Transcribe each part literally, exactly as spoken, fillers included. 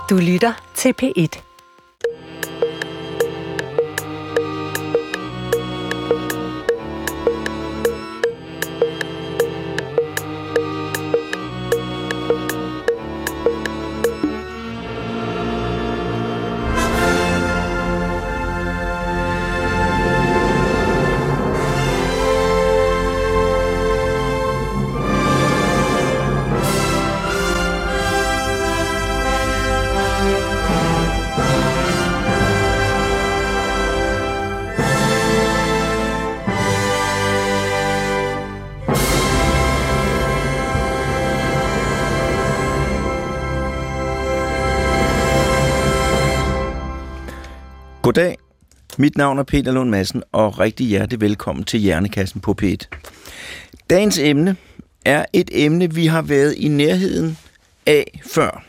Du lytter til P et. Goddag, mit navn er Peter Lund Madsen, og rigtig hjertelig velkommen til Hjernekassen på P et. Dagens emne er et emne, vi har været i nærheden af før.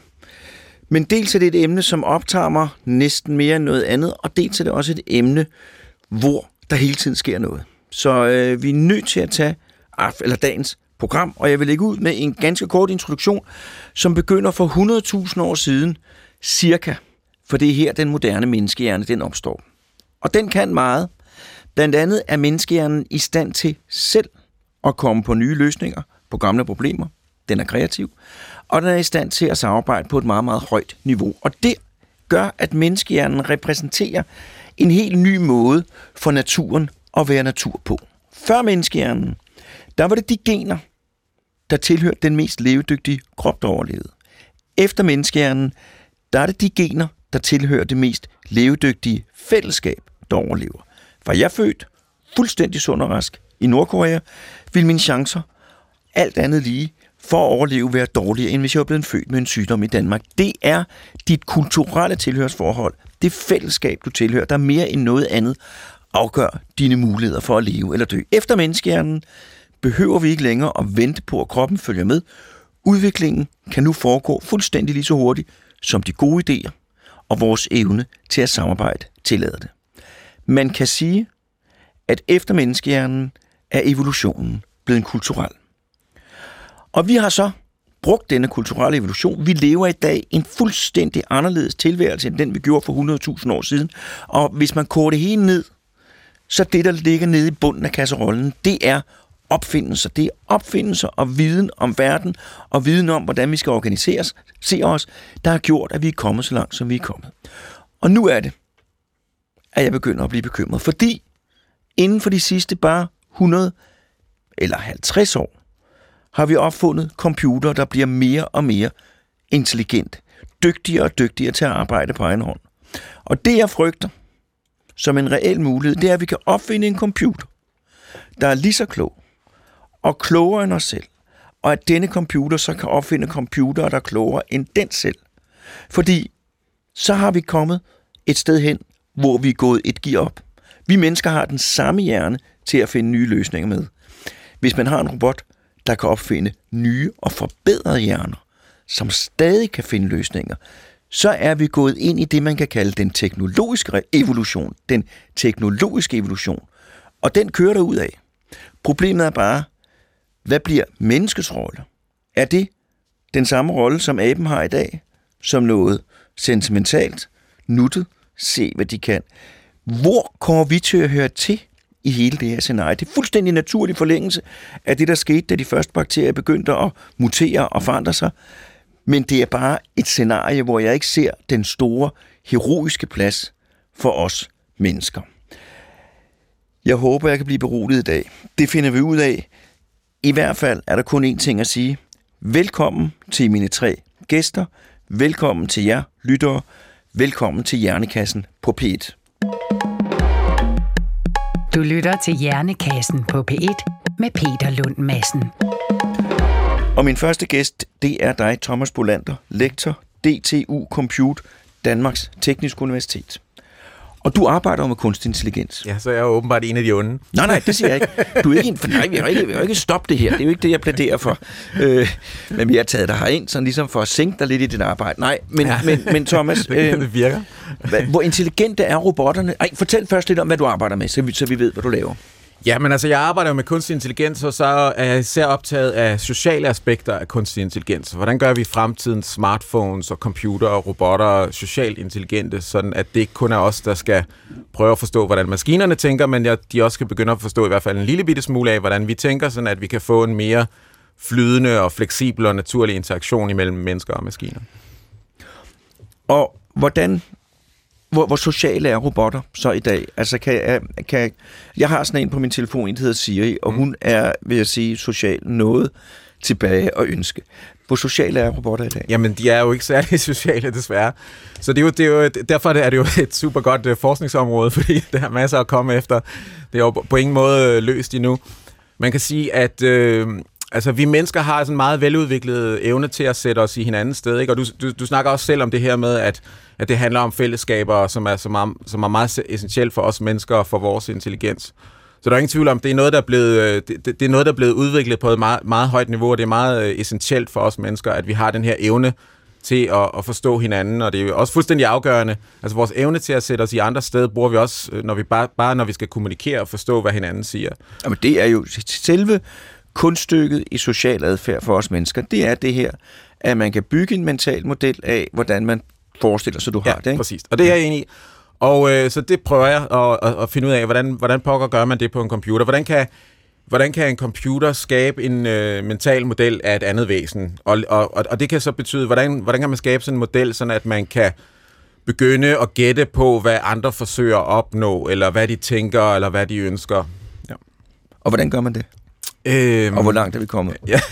Men dels er det et emne, som optager mig næsten mere end noget andet, og dels er det også et emne, hvor der hele tiden sker noget. Så øh, vi er nødt til at tage eller dagens program, og jeg vil lægge ud med en ganske kort introduktion, som begynder for hundrede tusind år siden, cirka. For det er her, den moderne menneskehjerne, den opstår. Og den kan meget. Blandt andet er menneskehjernen i stand til selv at komme på nye løsninger på gamle problemer. Den er kreativ. Og den er i stand til at samarbejde på et meget, meget højt niveau. Og det gør, at menneskehjernen repræsenterer en helt ny måde for naturen at være natur på. Før menneskehjernen, der var det de gener, der tilhørte den mest levedygtige krop, der overlevede. Efter menneskehjernen, der er det de gener, der tilhører det mest levedygtige fællesskab, der overlever. Var jeg født fuldstændig sund og rask i Nordkorea, ville mine chancer, alt andet lige, for at overleve være dårligere, end hvis jeg var blevet født med en sygdom i Danmark. Det er dit kulturelle tilhørsforhold, det fællesskab, du tilhører, der mere end noget andet afgør dine muligheder for at leve eller dø. Efter menneskehjernen behøver vi ikke længere at vente på, at kroppen følger med. Udviklingen kan nu foregå fuldstændig lige så hurtigt, som de gode idéer og vores evne til at samarbejde tillader det. Man kan sige, at efter menneskehjernen er evolutionen blevet kulturel. Og vi har så brugt denne kulturelle evolution. Vi lever i dag en fuldstændig anderledes tilværelse, end den vi gjorde for hundrede tusind år siden. Og hvis man koger det hele ned, så det, der ligger nede i bunden af kasserollen, det er opfindelser. Det er opfindelser og viden om verden, og viden om, hvordan vi skal organiseres, se os, der har gjort, at vi er kommet så langt, som vi er kommet. Og nu er det, at jeg begynder at blive bekymret, fordi inden for de sidste bare hundrede eller halvtreds år, har vi opfundet computere, der bliver mere og mere intelligent, dygtigere og dygtigere til at arbejde på egen hånd. Og det, jeg frygter som en reel mulighed, det er, at vi kan opfinde en computer, der er lige så klog og klogere end os selv, og at denne computer så kan opfinde computere, der er klogere end den selv. Fordi så har vi kommet et sted hen, hvor vi er gået et gear op. Vi mennesker har den samme hjerne til at finde nye løsninger med. Hvis man har en robot, der kan opfinde nye og forbedrede hjerner, som stadig kan finde løsninger, så er vi gået ind i det, man kan kalde den teknologiske evolution. Den teknologiske evolution. Og den kører der ud af. Problemet er bare, hvad bliver menneskets rolle? Er det den samme rolle, som aben har i dag? Som noget sentimentalt, nuttet, se hvad de kan. Hvor kommer vi til at høre til i hele det her scenarie? Det er fuldstændig naturlig forlængelse af det, der skete, da de første bakterier begyndte at mutere og forandre sig. Men det er bare et scenarie, hvor jeg ikke ser den store, heroiske plads for os mennesker. Jeg håber, jeg kan blive beroliget i dag. Det finder vi ud af. I hvert fald er der kun én ting at sige. Velkommen til mine tre gæster. Velkommen til jer, lyttere. Velkommen til Hjernekassen på P et. Du lytter til Hjernekassen på P et med Peter Lund Madsen. Og min første gæst, det er dig, Thomas Bolander, lektor, D T U Compute, Danmarks Tekniske Universitet. Og du arbejder med kunstig intelligens. Ja, så er jeg jo åbenbart en af de onde. Nej, nej, det siger jeg ikke. Du er ikke en, for nej, vi har ikke, vi har ikke stoppet det her. Det er jo ikke det, jeg plæderer for. Øh, men vi har taget dig herind, sådan ligesom for at sænke dig lidt i dit arbejde. Nej, men, ja. men, men Thomas, øh, det virker. Hvor intelligente er robotterne? Ej, fortæl først lidt om, hvad du arbejder med, så vi, så vi ved, hvad du laver. Ja, men altså, jeg arbejder jo med kunstig intelligens, og så er jeg især optaget af sociale aspekter af kunstig intelligens. Hvordan gør vi fremtidens smartphones og computer og robotter socialt intelligente, sådan at det ikke kun er os, der skal prøve at forstå, hvordan maskinerne tænker, men at de også skal begynde at forstå i hvert fald en lille bitte smule af, hvordan vi tænker, sådan at vi kan få en mere flydende og fleksibel og naturlig interaktion imellem mennesker og maskiner. Og hvordan... Hvor, hvor sociale er robotter så i dag? Altså, kan, kan, jeg har sådan en på min telefon, der hedder Siri, og mm. hun er, vil jeg sige, social noget tilbage og ønske. Hvor sociale er robotter i dag? Jamen, de er jo ikke særlig sociale, desværre. Så det er jo, det er jo, derfor er det jo et super godt uh, forskningsområde, fordi der er masser at komme efter. Det er jo på ingen måde løst endnu. Man kan sige, at øh, altså, vi mennesker har sådan en meget veludviklet evne til at sætte os i hinandens sted, ikke? Og du, du, du snakker også selv om det her med, at at det handler om fællesskaber, som er, som er, som er meget essentielt for os mennesker og for vores intelligens. Så der er ingen tvivl om, det er noget, der er blevet, det, det er noget, der er blevet udviklet på et meget, meget højt niveau, og det er meget essentielt for os mennesker, at vi har den her evne til at, at forstå hinanden, og det er jo også fuldstændig afgørende. Altså vores evne til at sætte os i andre steder, bruger vi også, når vi bare, bare når vi skal kommunikere og forstå, hvad hinanden siger. Jamen det er jo selve kunststykket i social adfærd for os mennesker. Det er det her, at man kan bygge en mental model af, hvordan man forestiller sig, du har ja, det, ikke? Præcis. Og det er jeg enig i. Og øh, så det prøver jeg at, at, at finde ud af, hvordan, hvordan pokker gør man det på en computer? Hvordan kan, hvordan kan en computer skabe en øh, mental model af et andet væsen? Og, og, og det kan så betyde, hvordan, hvordan kan man skabe sådan en model, sådan at man kan begynde at gætte på, hvad andre forsøger at opnå, eller hvad de tænker, eller hvad de ønsker. Ja. Og hvordan gør man det? Øhm, og hvor langt er vi kommet? Ja.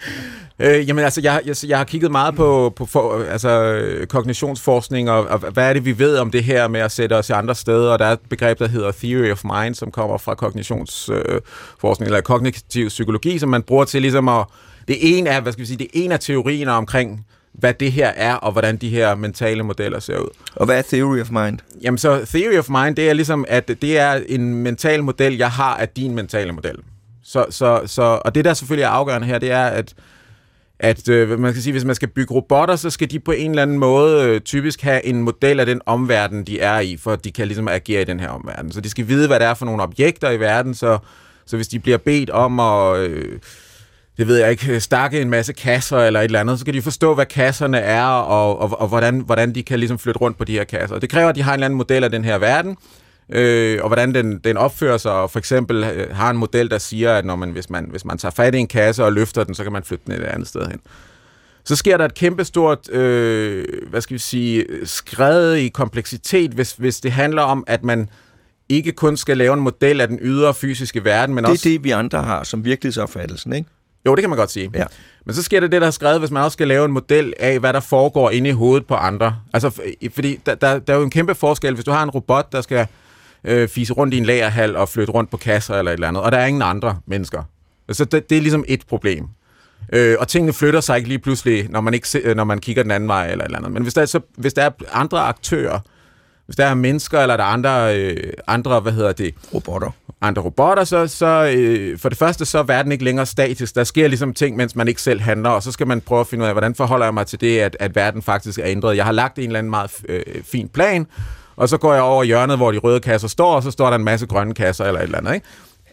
Øh, jamen altså, jeg, jeg, jeg har kigget meget på, på for, altså, kognitionsforskning, og, og hvad er det, vi ved om det her med at sætte os i andre steder, og der er et begreb, der hedder Theory of Mind, som kommer fra kognitionsforskning, øh, eller kognitiv psykologi, som man bruger til ligesom at, det er en af, hvad skal vi sige, det er en af teorierne omkring, hvad det her er, og hvordan de her mentale modeller ser ud. Og hvad er Theory of Mind? Jamen så, Theory of Mind, det er ligesom, at det er en mental model, jeg har af din mentale model. Så, så, så, og det, der selvfølgelig er afgørende her, det er, at at øh, man kan sige, hvis man skal bygge robotter, så skal de på en eller anden måde øh, typisk have en model af den omverden, de er i, for at de kan ligesom agere i den her omverden. Så de skal vide, hvad det er for nogle objekter i verden, så, så hvis de bliver bedt om at, øh, det ved jeg ikke, stakke en masse kasser eller et eller andet, så kan de forstå, hvad kasserne er, og, og, og hvordan, hvordan de kan ligesom flytte rundt på de her kasser. Og det kræver, at de har en eller anden model af den her verden, Øh, og hvordan den, den opfører sig, og for eksempel øh, har en model, der siger, at når man, hvis, man, hvis man tager fat i en kasse og løfter den, så kan man flytte den et andet sted hen. Så sker der et kæmpestort, øh, hvad skal vi sige, skred i kompleksitet, hvis, hvis det handler om, at man ikke kun skal lave en model af den ydre fysiske verden, men det er også... det, vi andre har som virkelighedsopfattelsen, ikke? Jo, det kan man godt sige. Ja. Men så sker det det, der er skrevet, hvis man også skal lave en model af, hvad der foregår inde i hovedet på andre. Altså, fordi der, der, der er jo en kæmpe forskel, hvis du har en robot, der skal øh, fise rundt i en lagerhal og flytte rundt på kasser eller et eller andet, og der er ingen andre mennesker. Så det, det er ligesom et problem. Øh, og tingene flytter sig ikke lige pludselig, når man, ikke se, når man kigger den anden vej eller et eller andet. Men hvis der, så, hvis der er andre aktører, hvis der er mennesker, eller der er andre, øh, andre hvad hedder det? Robotter. Andre robotter, så, så øh, for det første, så er verden ikke længere statisk. Der sker ligesom ting, mens man ikke selv handler, og så skal man prøve at finde ud af, hvordan forholder jeg mig til det, at, at verden faktisk er ændret. Jeg har lagt en eller anden meget øh, fin plan, og så går jeg over hjørnet, hvor de røde kasser står, og så står der en masse grønne kasser, eller et eller andet, ikke?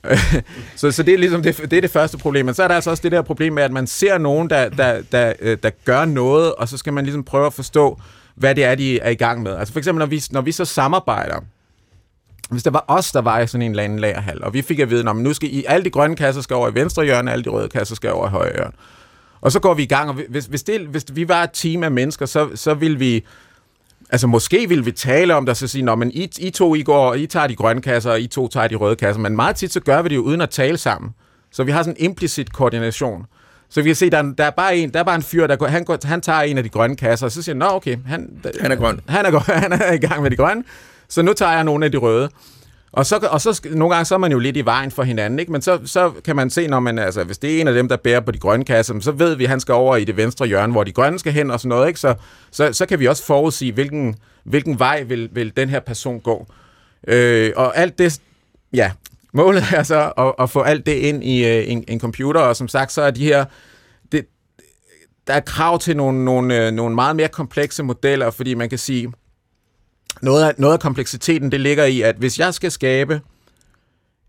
så, så det er ligesom det, det, er det første problem. Men så er der altså også det der problem med, at man ser nogen, der, der, der, der, der gør noget, og så skal man ligesom prøve at forstå, hvad det er, de er i gang med. Altså for eksempel, når vi, når vi så samarbejder, hvis der var os, der var i sådan en eller anden lagerhal, og vi fik at vide, at nu skal I, alle de grønne kasser skal over i venstre hjørne, alle de røde kasser skal over i højre hjørne. Og så går vi i gang, og hvis, hvis, det, hvis vi var et team af mennesker, så, så ville vi, altså måske ville vi tale om det, så sige, men I, I to, I går, I tager de grønne kasser, og I to tager de røde kasser, men meget tit så gør vi det jo uden at tale sammen. Så vi har sådan en implicit koordination. Så vi kan se, der er, der er bare en, der er bare en fyr, der går, han, går, han tager en af de grønne kasser, og så siger han, nå okay, han, han er grøn. Han er, han er i gang med de grønne, så nu tager jeg nogle af de røde. Og så, og så nogle gange så er man jo lidt i vejen for hinanden, ikke? Men så, så kan man se, når man, altså, hvis det er en af dem, der bærer på de grønne kasser, så ved vi, at han skal over i det venstre hjørne, hvor de grønne skal hen og sådan noget, ikke? Så, så, så kan vi også forudsige, hvilken, hvilken vej vil, vil den her person gå. Øh, og alt det, ja, målet er så at, at få alt det ind i uh, en, en computer, og som sagt, så er de her, det, der er krav til nogle, nogle, nogle meget mere komplekse modeller, fordi man kan sige, Noget af, noget af kompleksiteten, det ligger i, at hvis jeg skal skabe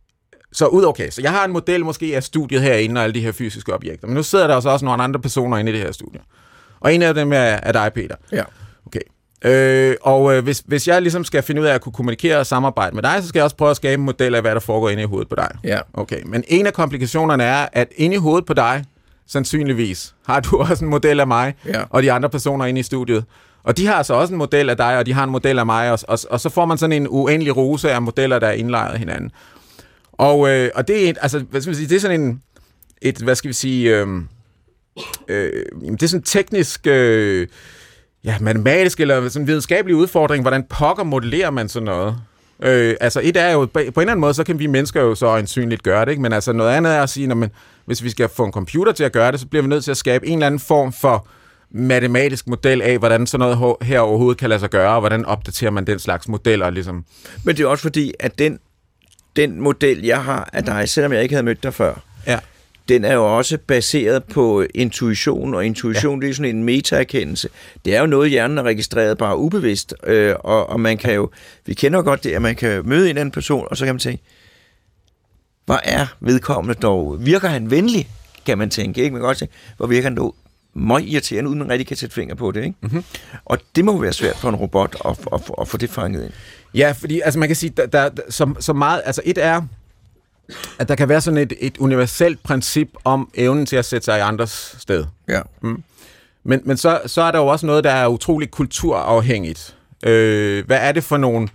så ud, okay, så jeg har en model måske af studiet herinde og alle de her fysiske objekter, men nu sidder der også nogle andre personer inde i det her studie. Og en af dem er, er dig, Peter. Ja. Okay. Øh, og øh, hvis, hvis jeg ligesom skal finde ud af at kunne kommunikere og samarbejde med dig, så skal jeg også prøve at skabe en model af, hvad der foregår inde i hovedet på dig. Ja. Okay. Men en af komplikationerne er, at inde i hovedet på dig, sandsynligvis, har du også en model af mig, ja. og de andre personer inde i studiet. Og de har så også en model af dig, og de har en model af mig, og, og, og så får man sådan en uendelig rose af modeller, der er indlejret hinanden. Og, øh, og det er, altså, hvad skal vi sige, det er sådan en, et, hvad skal vi sige, øh, øh, det er sådan en teknisk, øh, ja, matematisk eller sådan en videnskabelig udfordring, hvordan pokker modellerer man sådan noget? Øh, altså et er jo, på en eller anden måde, så kan vi mennesker jo så øjensynligt gøre det, ikke? Men altså noget andet er at sige, når man, hvis vi skal få en computer til at gøre det, så bliver vi nødt til at skabe en eller anden form for matematisk model af, hvordan sådan noget her overhovedet kan lade sig gøre, og hvordan opdaterer man den slags modeller, ligesom. Men det er også fordi, at den, den model, jeg har af dig, selvom jeg ikke havde mødt dig før, ja. den er jo også baseret på intuition, og intuition, ja. det er sådan en meta-erkendelse. Det er jo noget, hjernen er registreret bare ubevidst, øh, og, og man kan jo, vi kender jo godt det, at man kan møde en anden person, og så kan man tænke, hvor er vedkommende dog? Virker han venlig, kan man tænke, ikke? Man kan godt tænke, hvor virker han dog meget irriterende, uden man rigtig kan sætte finger på det, ikke? Mm-hmm. Og det må jo være svært for en robot at, at, at, at få det fanget ind. Ja, fordi altså man kan sige, der, der, så, så meget, altså et er, at der kan være sådan et, et universelt princip om evnen til at sætte sig i andres sted. Ja. Mm. Men, men så, så er der jo også noget, der er utroligt kulturafhængigt. Øh, hvad er det for nogle...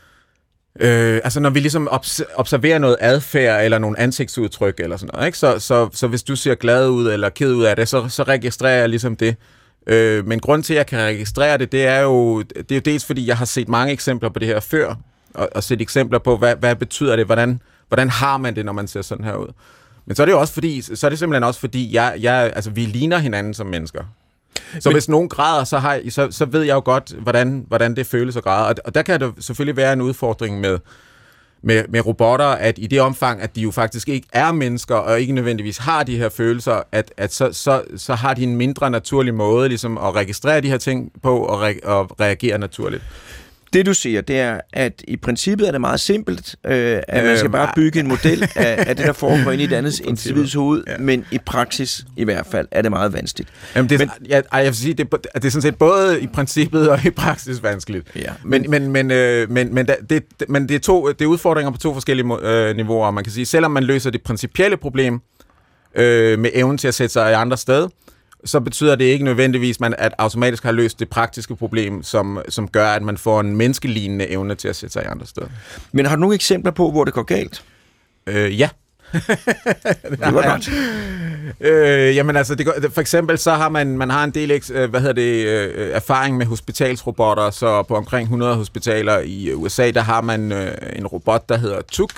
Øh, altså når vi ligesom observerer noget adfærd eller nogle ansigtsudtryk eller sådan noget, ikke? Så, så, så hvis du ser glad ud eller ked ud af det, så, så registrerer jeg ligesom det. Øh, men grund til, at jeg kan registrere det, det er jo, det er jo dels fordi, jeg har set mange eksempler på det her før, og, og set eksempler på, hvad, hvad betyder det, hvordan, hvordan har man det, når man ser sådan her ud. Men så er det jo også fordi, så er det simpelthen også fordi, jeg, jeg, altså, vi ligner hinanden som mennesker. Så Men, hvis nogen græder, så, har, så, så ved jeg jo godt, hvordan, hvordan det føles at græde. Og, og der kan det selvfølgelig være en udfordring med, med, med robotter, at i det omfang, at de jo faktisk ikke er mennesker, og ikke nødvendigvis har de her følelser, at, at så, så, så har de en mindre naturlig måde ligesom, at registrere de her ting på, og, re, og reagere naturligt. Det du siger, det er, at i princippet er det meget simpelt, øh, at man skal bare bygge en model af, af det, der foregår inde i et andet individs hoved, ja. Men i praksis i hvert fald er det meget vanskeligt. Jamen det, men, ja, jeg vil sige, det, det er sådan set både i princippet og i praksis vanskeligt. Ja, men, men, men, øh, men, men, det, men det, er to, det er udfordringer på to forskellige øh, niveauer. Man kan sige, selvom man løser det principielle problem øh, med evnen til at sætte sig i andre sted, så betyder det ikke nødvendigvis, man, at automatisk har løst det praktiske problem, som, som gør, at man får en menneskelignende evne til at sætte sig i andre steder. Men har du nogle eksempler på, hvor det går galt? Øh, ja. det var godt. Øh, jamen altså, det går, for eksempel så har man, man har en del hvad hedder det, øh, erfaring med hospitalsrobotter, så på omkring hundrede hospitaler i U S A, der har man øh, en robot, der hedder Tuk.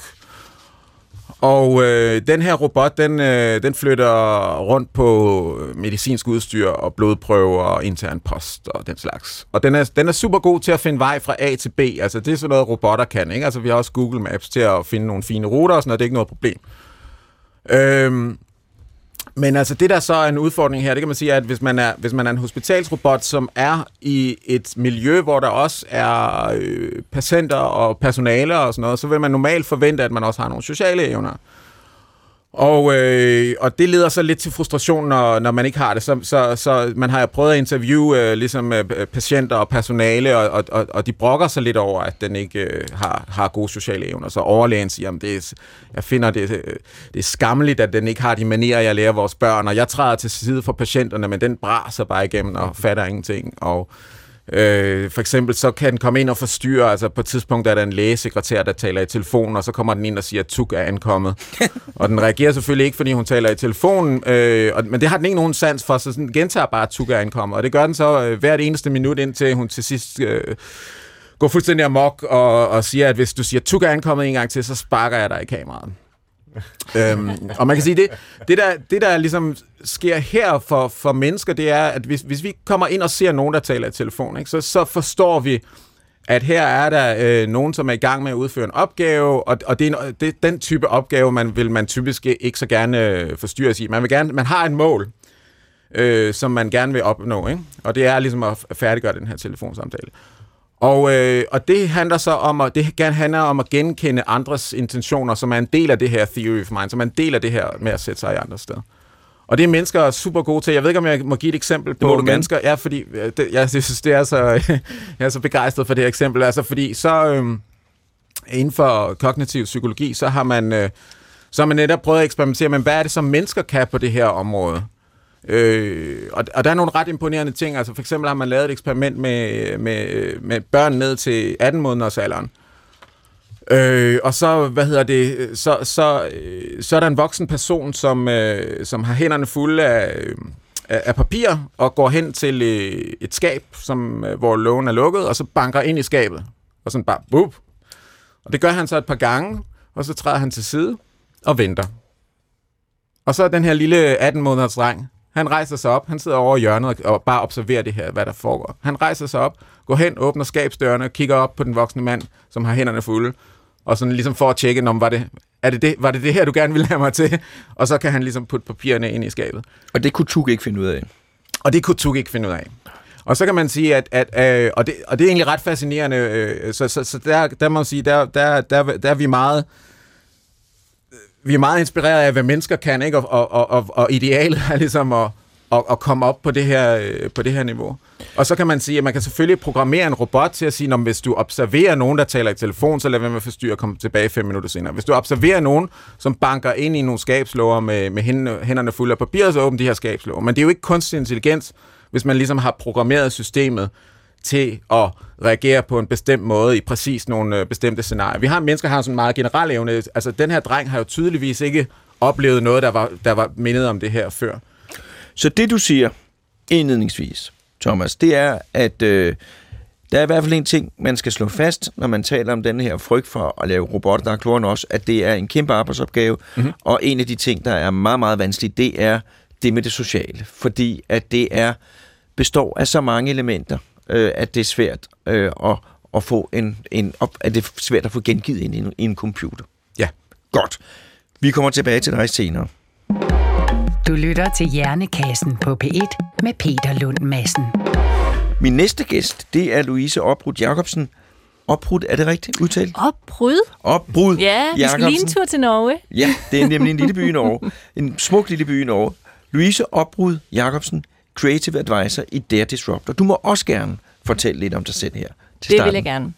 Og øh, den her robot, den, øh, den flytter rundt på medicinsk udstyr og blodprøver og intern post og den slags. Og den er, den er super god til at finde vej fra A til B. Altså det er sådan noget, robotter kan, ikke? Altså vi har også Google Maps til at finde nogle fine ruter og sådan noget. Det er ikke noget problem. Øhm, men altså det der så er en udfordring her, det kan man sige, at hvis man er, hvis man er en hospitalsrobot, som er i et miljø, hvor der også er øh, patienter og personale og sådan noget, så vil man normalt forvente, at man også har nogle sociale evner. Og, øh, og det leder så lidt til frustration, når, når man ikke har det. Så, så, så man har prøvet at interviewe øh, ligesom, øh, patienter og personale, og, og, og de brokker sig lidt over, at den ikke øh, har, har gode sociale evner. Så overlægen siger, at det er, jeg finder det, det er skammeligt, at den ikke har de manerer, jeg lærer vores børn, og jeg træder til side for patienterne, men den braser bare igennem og fatter ingenting. Og Øh, for eksempel så kan den komme ind og forstyrre, altså på et tidspunkt er der en lægesekretær, der taler i telefon, og så kommer den ind og siger, at Tuk er ankommet. Og den reagerer selvfølgelig ikke, fordi hun taler i telefonen, øh, og, men det har den ikke nogen sans for, så den gentager bare, at Tuk er ankommet. Og det gør den så øh, hvert eneste minut, indtil hun til sidst øh, går fuldstændig amok og, og siger, at hvis du siger, at Tuk er ankommet en gang til, så sparker jeg dig i kameraet. øhm, og man kan sige, det, det, der, det der ligesom sker her for, for mennesker, det er, at hvis, hvis vi kommer ind og ser nogen, der taler i telefon, ikke, så, så forstår vi, at her er der øh, nogen, som er i gang med at udføre en opgave, og, og det, er en, det er den type opgave, man vil man typisk ikke så gerne øh, forstyrres i. Man vil gerne, man har et mål, øh, som man gerne vil opnå, ikke? Og det er ligesom at færdiggøre den her telefonsamtale. Og, øh, og det handler så om at, det handler om at genkende andres intentioner, som er en del af det her theory of mind, som er en del af det her med at sætte sig i andre steder. Og det er mennesker super gode til. Jeg ved ikke, om jeg må give et eksempel på mennesker. Ja, fordi det, jeg synes, det er så, jeg er så begejstret for det her eksempel. Altså, fordi så øhm, inden for kognitiv psykologi, så har man, øh, så har man netop prøvet at eksperimentere med, hvad er det, som mennesker kan på det her område. Øh, og, og der er nogle ret imponerende ting. Altså, for eksempel har man lavet et eksperiment med, med, med børn ned til atten måneders alderen. Øh, og så, hvad hedder det, så, så, så er der en voksen person, som, øh, som har hænderne fulde af, af, af papir, og går hen til øh, et skab, som, øh, hvor lågen er lukket, og så banker ind i skabet. Og sådan bare, bup. Og det gør han så et par gange, og så træder han til side og venter. Og så er den her lille atten måneders dreng, han rejser sig op, han sidder over i hjørnet og bare observerer det her, hvad der foregår. Han rejser sig op, går hen, åbner skabsdørene og kigger op på den voksne mand, som har hænderne fulde, og sådan ligesom for at tjekke, om var det, er det det, var det det her, du gerne ville have mig til? Og så kan han ligesom putte papirerne ind i skabet. Og det kunne Tug ikke finde ud af? Og det kunne Tug ikke finde ud af. Og så kan man sige, at, at øh, og, det, og det er egentlig ret fascinerende, øh, så, så, så der, der må man sige, der, der, der, der er vi meget... Vi er meget inspireret af, hvad mennesker kan, ikke? Og, og, og, og idealet er ligesom at, at, at komme op på det, her, på det her niveau. Og så kan man sige, at man kan selvfølgelig programmere en robot til at sige, at hvis du observerer nogen, der taler i telefon, så lad være med at forstyrre og komme tilbage fem minutter senere. Hvis du observerer nogen, som banker ind i nogle skabslåger med, med hænderne fulde af papir, så åbner de her skabslåger. Men det er jo ikke kunstig intelligens, hvis man ligesom har programmeret systemet til at reagere på en bestemt måde i præcis nogle bestemte scenarier. Vi har mennesker, der har sådan en meget generel evne. Altså, den her dreng har jo tydeligvis ikke oplevet noget, der var, der var mindet om det her før. Så det, du siger indledningsvis, Thomas, det er, at øh, der er i hvert fald en ting, man skal slå fast, når man taler om den her frygt for at lave robotter, der er klogere end os, at det er en kæmpe arbejdsopgave, mm-hmm. og en af de ting, der er meget, meget vanskeligt, det er det med det sociale. Fordi at det er består af så mange elementer, at det er svært øh, at, at få en, en op, at det er svært at få gengivet ind i en, i en computer. Ja. Godt. Vi kommer tilbage til dig senere. Du lytter til Hjernekassen på P et med Peter Lund Madsen. Min næste gæst, det er Louise Opbrud Jacobsen. Opbrud, er det rigtigt udtalt? Opbrud? Opbrud Ja, vi skal lige en tur til Norge. Ja, det er nemlig en lille by i Norge. En smuk lille by i Norge. Louise Opbrud Jacobsen, Creative Advisor i Dare Disruptor. Du må også gerne fortælle lidt om dig selv her til starten. Det vil jeg gerne.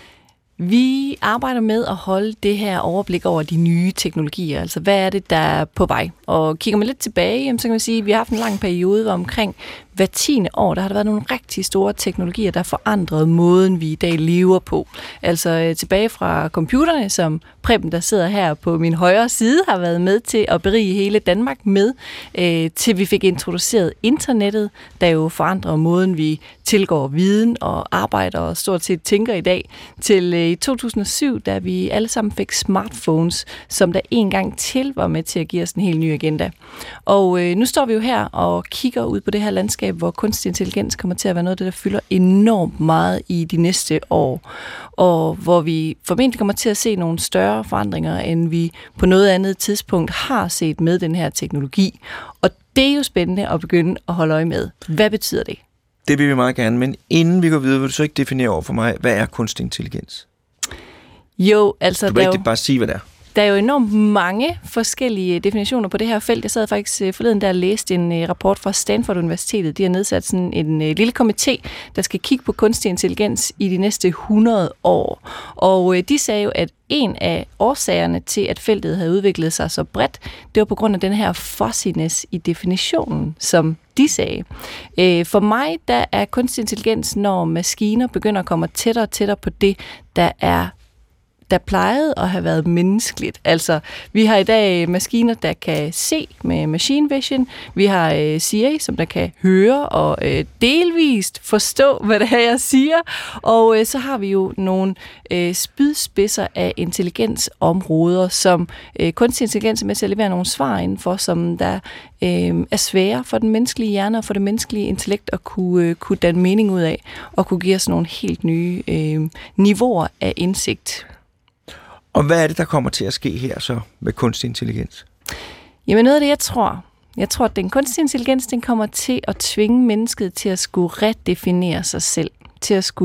Vi arbejder med at holde det her overblik over de nye teknologier. Altså, hvad er det, der er på vej? Og kigger man lidt tilbage, så kan man sige, at vi har haft en lang periode, hvor omkring hver tiende år, der har der været nogle rigtig store teknologier, der forandrede måden, vi i dag lever på. Altså tilbage fra computerne, som Preben, der sidder her på min højre side, har været med til at berige hele Danmark med, øh, til vi fik introduceret internettet, der jo forandrer måden, vi tilgår viden og arbejder og stort set tænker i dag, til øh, i to tusind og syv, da vi alle sammen fik smartphones, som der en gang til var med til at give os en helt ny agenda. Og øh, nu står vi jo her og kigger ud på det her landskab, hvor kunstig intelligens kommer til at være noget af det, der fylder enormt meget i de næste år, og hvor vi formentlig kommer til at se nogle større forandringer, end vi på noget andet tidspunkt har set med den her teknologi. Og det er jo spændende at begynde at holde øje med. Hvad betyder det? Det vil vi meget gerne, men inden vi går videre, vil du så ikke definere over for mig, hvad er kunstig intelligens? Jo, altså... Du vil ikke jo... bare sige, hvad det er. Der er jo enormt mange forskellige definitioner på det her felt. Jeg sad faktisk forleden der og læste en rapport fra Stanford Universitetet. De har nedsat sådan en lille komité, der skal kigge på kunstig intelligens i de næste hundrede år. Og de sagde jo, at en af årsagerne til, at feltet havde udviklet sig så bredt, det var på grund af den her fuzziness i definitionen, som de sagde. For mig, der er kunstig intelligens, når maskiner begynder at komme tættere og tættere på det, der er der plejede at have været menneskeligt. Altså, vi har i dag maskiner, der kan se med machine vision. Vi har øh, Siri, som der kan høre og øh, delvist forstå, hvad det er, jeg siger. Og øh, så har vi jo nogle øh, spydspidser af intelligensområder, som øh, kunstig intelligens er med til at levere nogle svar indenfor, som der øh, er svære for den menneskelige hjerne og for det menneskelige intellekt at kunne, øh, kunne danne mening ud af, og kunne give os nogle helt nye øh, niveauer af indsigt. Og hvad er det, der kommer til at ske her så med kunstig intelligens? Jamen noget af det, jeg tror, jeg tror, at den kunstig intelligens, den kommer til at tvinge mennesket til at skulle redefinere sig selv, til at skulle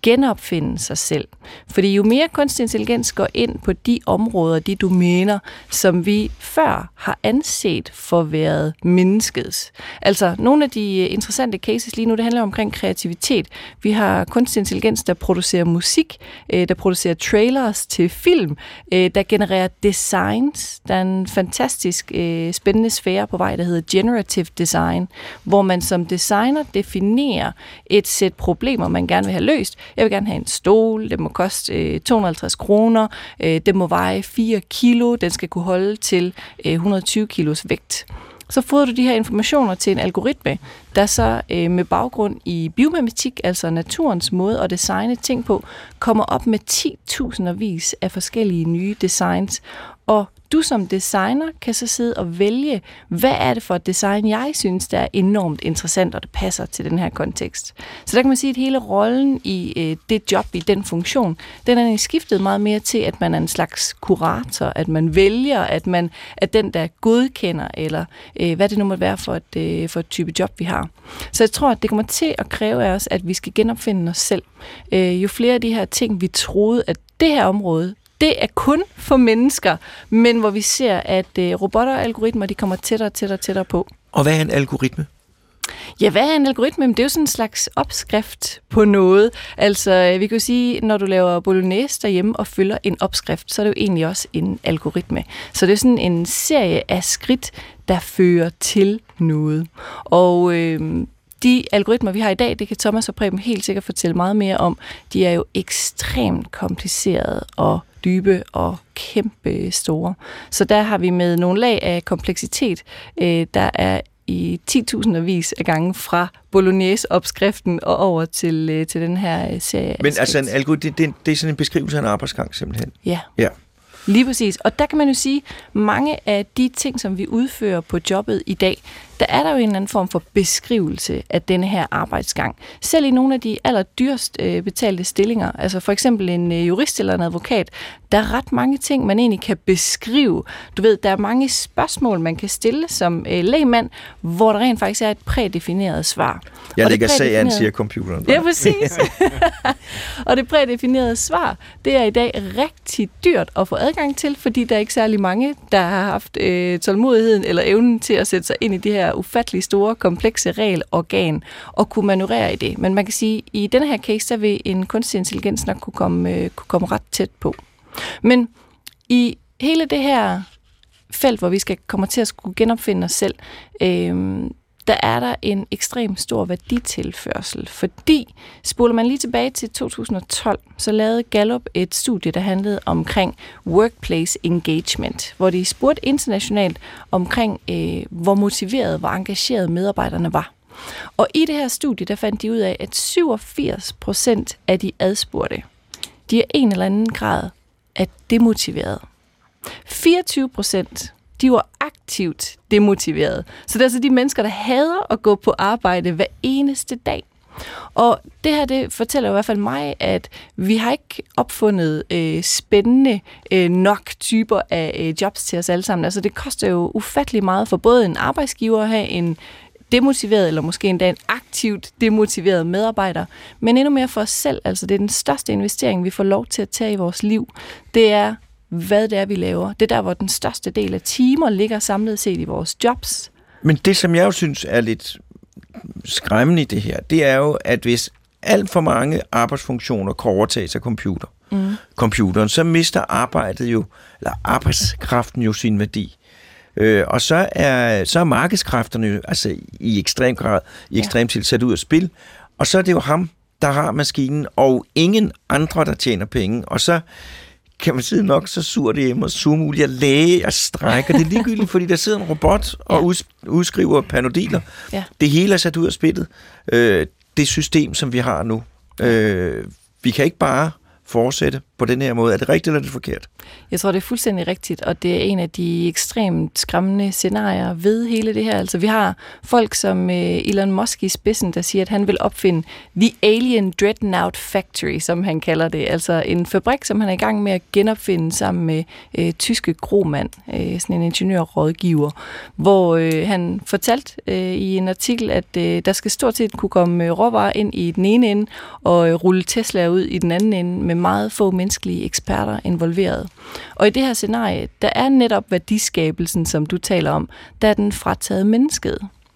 genopfinde sig selv. Fordi jo mere kunstig intelligens går ind på de områder, de domæner, som vi før har anset for været menneskets. Altså, nogle af de interessante cases lige nu, det handler omkring kreativitet. Vi har kunstig intelligens, der producerer musik, der producerer trailers til film, der genererer designs. Der er en fantastisk spændende sfære på vej, der hedder generative design, hvor man som designer definerer et sæt problemer, man gerne vil have løst. Jeg vil gerne have en stol, det må koste øh, to hundrede og halvtreds kroner, øh, det må veje fire kilo, den skal kunne holde til øh, et hundrede og tyve kilos vægt. Så får du de her informationer til en algoritme, der så øh, med baggrund i biomimik, altså naturens måde at designe ting på, kommer op med ti tusinder vis af forskellige nye designs. Og du som designer kan så sidde og vælge, hvad er det for et design, jeg synes, der er enormt interessant, og det passer til den her kontekst. Så der kan man sige, at hele rollen i øh, det job, i den funktion, den er skiftet meget mere til, at man er en slags kurator, at man vælger, at man er den, der godkender, eller øh, hvad det nu måtte være for et, øh, for et type job, vi har. Så jeg tror, at det kommer til at kræve af os, at vi skal genopfinde os selv. Øh, jo flere af de her ting, vi troede, at det her område, det er kun for mennesker, men hvor vi ser, at øh, robotter og algoritmer, de kommer tættere og tættere, tættere på. Og hvad er en algoritme? Ja, hvad er en algoritme? Det er jo sådan en slags opskrift på noget. Altså, vi kan jo sige, når du laver bolognese derhjemme og følger en opskrift, så er det jo egentlig også en algoritme. Så det er sådan en serie af skridt, der fører til noget. Og øh, de algoritmer, vi har i dag, det kan Thomas og Preben helt sikkert fortælle meget mere om. De er jo ekstremt komplicerede og dybe og kæmpe store. Så der har vi med nogle lag af kompleksitet, øh, der er i ti tusinder vis af gange fra bolognese-opskriften og over til, øh, til den her serie. Men altså en algoritme, det, det, det er sådan en beskrivelse af en arbejdsgang simpelthen? Ja. Ja. Lige præcis. Og der kan man jo sige, mange af de ting, som vi udfører på jobbet i dag, der er der jo en eller anden form for beskrivelse af denne her arbejdsgang. Selv i nogle af de allerdyrest øh, betalte stillinger, altså for eksempel en øh, jurist eller en advokat, der er ret mange ting, man egentlig kan beskrive. Du ved, der er mange spørgsmål, man kan stille som øh, lægmand, hvor der rent faktisk er et prædefineret svar. Jeg lægger sag an, siger computeren. Ja, præcis. Og det prædefinerede svar, det er i dag rigtig dyrt at få adgang til, fordi der er ikke særlig mange, der har haft øh, tålmodigheden eller evnen til at sætte sig ind i de her ufattelig store, komplekse regelorgan og kunne manøvrere i det. Men man kan sige, at i denne her case, der vil en kunstig intelligens nok kunne komme, øh, kunne komme ret tæt på. Men i hele det her felt, hvor vi skal komme til at skulle genopfinde os selv, øh, der er der en ekstrem stor værditilførsel, fordi spoler man lige tilbage til to tusind og tolv, så lavede Gallup et studie, der handlede omkring workplace engagement, hvor de spurgte internationalt omkring, øh, hvor motiverede, hvor engagerede medarbejderne var. Og i det her studie, der fandt de ud af, at syvogfirs procent af de adspurgte, de er en eller anden grad af demotiveret. fireogtyve procent de var aktivt demotiveret. Så det er altså de mennesker, der hader at gå på arbejde hver eneste dag. Og det her, det fortæller i hvert fald mig, at vi har ikke opfundet øh, spændende øh, nok typer af øh, jobs til os alle sammen. Altså det koster jo ufattelig meget for både en arbejdsgiver at have en demotiveret, eller måske endda en aktivt demotiveret medarbejder, men endnu mere for os selv. Altså det er den største investering, vi får lov til at tage i vores liv. Det er hvad det er, vi laver. Det er der, hvor den største del af timer ligger samlet set i vores jobs. Men det, som jeg jo synes er lidt skræmmende i det her, det er jo, at hvis alt for mange arbejdsfunktioner kan overtages af computer, mm. computeren, så mister arbejdet jo, eller arbejdskraften jo sin værdi. Øh, og så er, så er markedskræfterne jo, altså i ekstrem grad, i ekstrem til sat ud af spil, og så er det jo ham, der har maskinen, og ingen andre, der tjener penge. Og så kan man sidde nok så sur det hjemme og surmuligt og læge og strække. Det er ligegyldigt, fordi der sidder en robot og ja. udskriver panodiler. Ja. Det hele er sat ud af spillet. Øh, det system, som vi har nu. Øh, vi kan ikke bare fortsætte på den her måde. Er det rigtigt eller er det forkert? Jeg tror, det er fuldstændig rigtigt, og det er en af de ekstremt skræmmende scenarier ved hele det her. Altså, vi har folk som Elon Musk i spidsen, der siger, at han vil opfinde The Alien Dreadnought Factory, som han kalder det. Altså en fabrik, som han er i gang med at genopfinde sammen med øh, tyske Grohmann, øh, sådan en ingeniørrådgiver, hvor øh, han fortalte øh, i en artikel, at øh, der skal stort set kunne komme øh, råvarer ind i den ene ende og øh, rulle Tesla ud i den anden ende med meget få menneskelige eksperter involveret. Og i det her scenarie, der er netop værdiskabelsen, som du taler om, der er den frataget mennesket.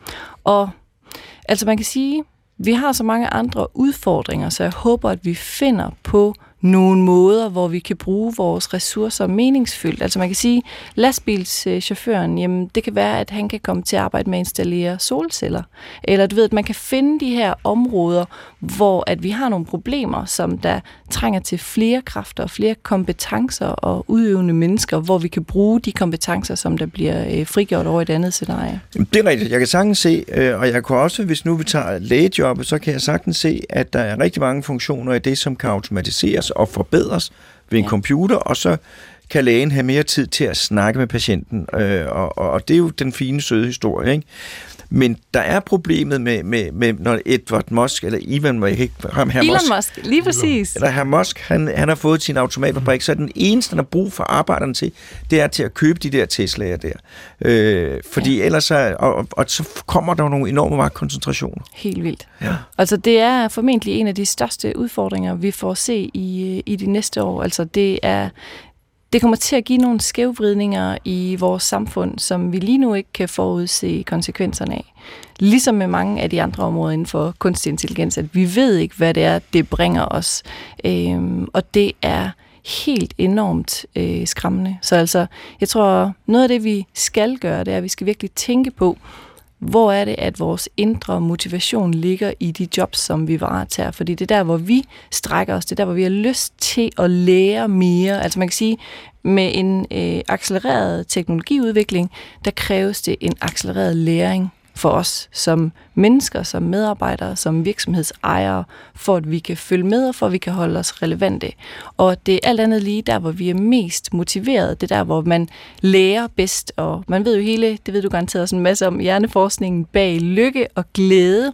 Og altså man kan sige, vi har så mange andre udfordringer, så jeg håber, at vi finder på nogle måder, hvor vi kan bruge vores ressourcer meningsfyldt. Altså man kan sige, lastbilschaufføren, jamen det kan være, at han kan komme til at arbejde med at installere solceller. Eller du ved, at man kan finde de her områder, hvor at vi har nogle problemer, som der trænger til flere kræfter, flere kompetencer og udøvende mennesker, hvor vi kan bruge de kompetencer, som der bliver øh, frigjort over et andet scenarie. Det er rigtigt. Jeg kan sagtens se, øh, og jeg kan også, hvis nu vi tager lægejobbet, så kan jeg sagtens se, at der er rigtig mange funktioner i det, som kan automatiseres og forbedres ved en ja. computer, og så kan lægen have mere tid til at snakke med patienten, øh, og, og det er jo den fine, søde historie, ikke? Men der er problemet med, med, med når Edward Musk, eller Elon Musk, ham her Elon Musk, Musk, lige præcis. Eller her Musk, han, han har fået sin automatfabrik, så den eneste, han har brug for arbejderne til, det er til at købe de der Tesla'er der. Øh, fordi ja. ellers så, og, og så kommer der nogle enorme magtkoncentrationer. Helt vildt. Ja. Altså det er formentlig en af de største udfordringer, vi får se i, i de næste år. Altså det er Det kommer til at give nogle skævvridninger i vores samfund, som vi lige nu ikke kan forudse konsekvenserne af. Ligesom med mange af de andre områder inden for kunstig intelligens, at vi ved ikke, hvad det er, det bringer os. Øhm, og det er helt enormt øh, skræmmende. Så altså, jeg tror, noget af det, vi skal gøre, det er, at vi skal virkelig tænke på, hvor er det, at vores indre motivation ligger i de jobs, som vi varetager? Fordi det er der, hvor vi strækker os, det er der, hvor vi har lyst til at lære mere. Altså man kan sige, med en øh, accelereret teknologiudvikling, der kræves det en accelereret læring for os som mennesker, som medarbejdere, som virksomhedsejere, for at vi kan følge med, og for at vi kan holde os relevante. Og det er alt andet lige der, hvor vi er mest motiveret. Det er der, hvor man lærer bedst, og man ved jo hele, det ved du garanteret også en masse om, hjerneforskningen bag lykke og glæde,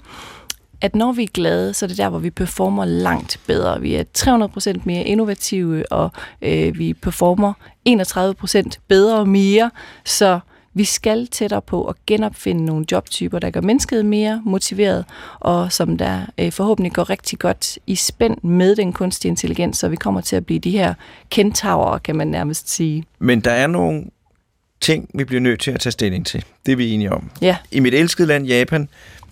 at når vi er glade, så er det der, hvor vi performer langt bedre. Vi er tre hundrede procent mere innovative, og øh, vi performer enogtredive procent bedre og mere, så vi skal tættere på at genopfinde nogle jobtyper, der gør mennesket mere motiveret, og som der øh, forhåbentlig går rigtig godt i spænd med den kunstige intelligens, så vi kommer til at blive de her kentaurer, kan man nærmest sige. Men der er nogle ting, vi bliver nødt til at tage stilling til. Det er vi enige om. Ja. I mit elskede land, Japan,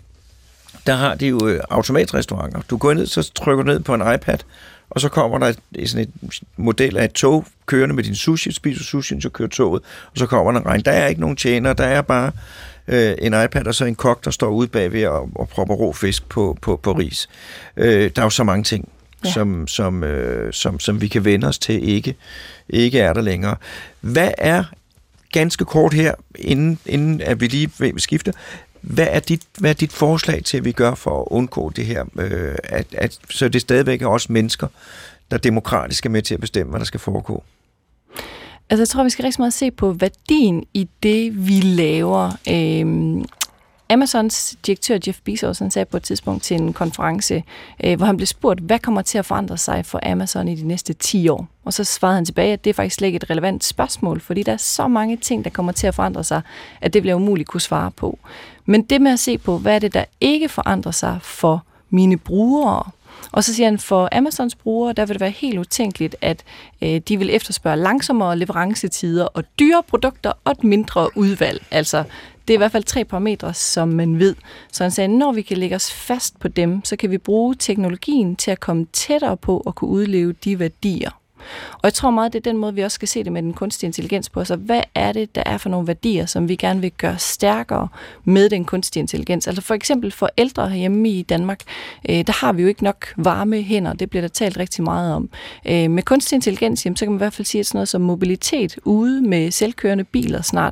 der har de jo automatrestauranter. Du går ned, så trykker du ned på en iPad, og så kommer der et, sådan et model af et tog kørende med din sushi, spiser sushi, så kører toget, og så kommer der en regn. Der er ikke nogen tjener, der er bare øh, en iPad og så en kok, der står ude bagved og, og propper rå fisk på, på, på ris. Øh, der er jo så mange ting, ja. som, som, øh, som, som vi kan vende os til, ikke, ikke er der længere. Hvad er, ganske kort her, inden, inden at vi lige skifter, Hvad er, dit, hvad er dit forslag til, at vi gør for at undgå det her, øh, at, at, så det stadigvæk er også mennesker, der demokratisk er med til at bestemme, hvad der skal foregå? Altså, jeg tror, vi skal rigtig meget se på værdien i det, vi laver. Øhm, Amazons direktør Jeff Bezos, han sagde på et tidspunkt til en konference, øh, hvor han blev spurgt, hvad kommer til at forandre sig for Amazon i de næste ti år? Og så svarede han tilbage, at det er faktisk slet ikke et relevant spørgsmål, fordi der er så mange ting, der kommer til at forandre sig, at det bliver umuligt at kunne svare på. Men det med at se på, hvad er det, der ikke forandrer sig for mine brugere? Og så siger han, for Amazons brugere, der vil det være helt utænkeligt, at øh, de vil efterspørge langsommere leverancetider og dyre produkter og et mindre udvalg. Altså, det er i hvert fald tre parametre, som man ved. Så han sagde, når vi kan lægge os fast på dem, så kan vi bruge teknologien til at komme tættere på at kunne udleve de værdier. Og jeg tror meget, det er den måde, vi også skal se det med den kunstige intelligens på. Så hvad er det, der er for nogle værdier, som vi gerne vil gøre stærkere med den kunstige intelligens? Altså for eksempel for ældre herhjemme i Danmark, øh, der har vi jo ikke nok varme hænder. Det bliver der talt rigtig meget om. Øh, med kunstig intelligens, jamen, så kan man i hvert fald sige, at sådan noget som mobilitet ude med selvkørende biler snart,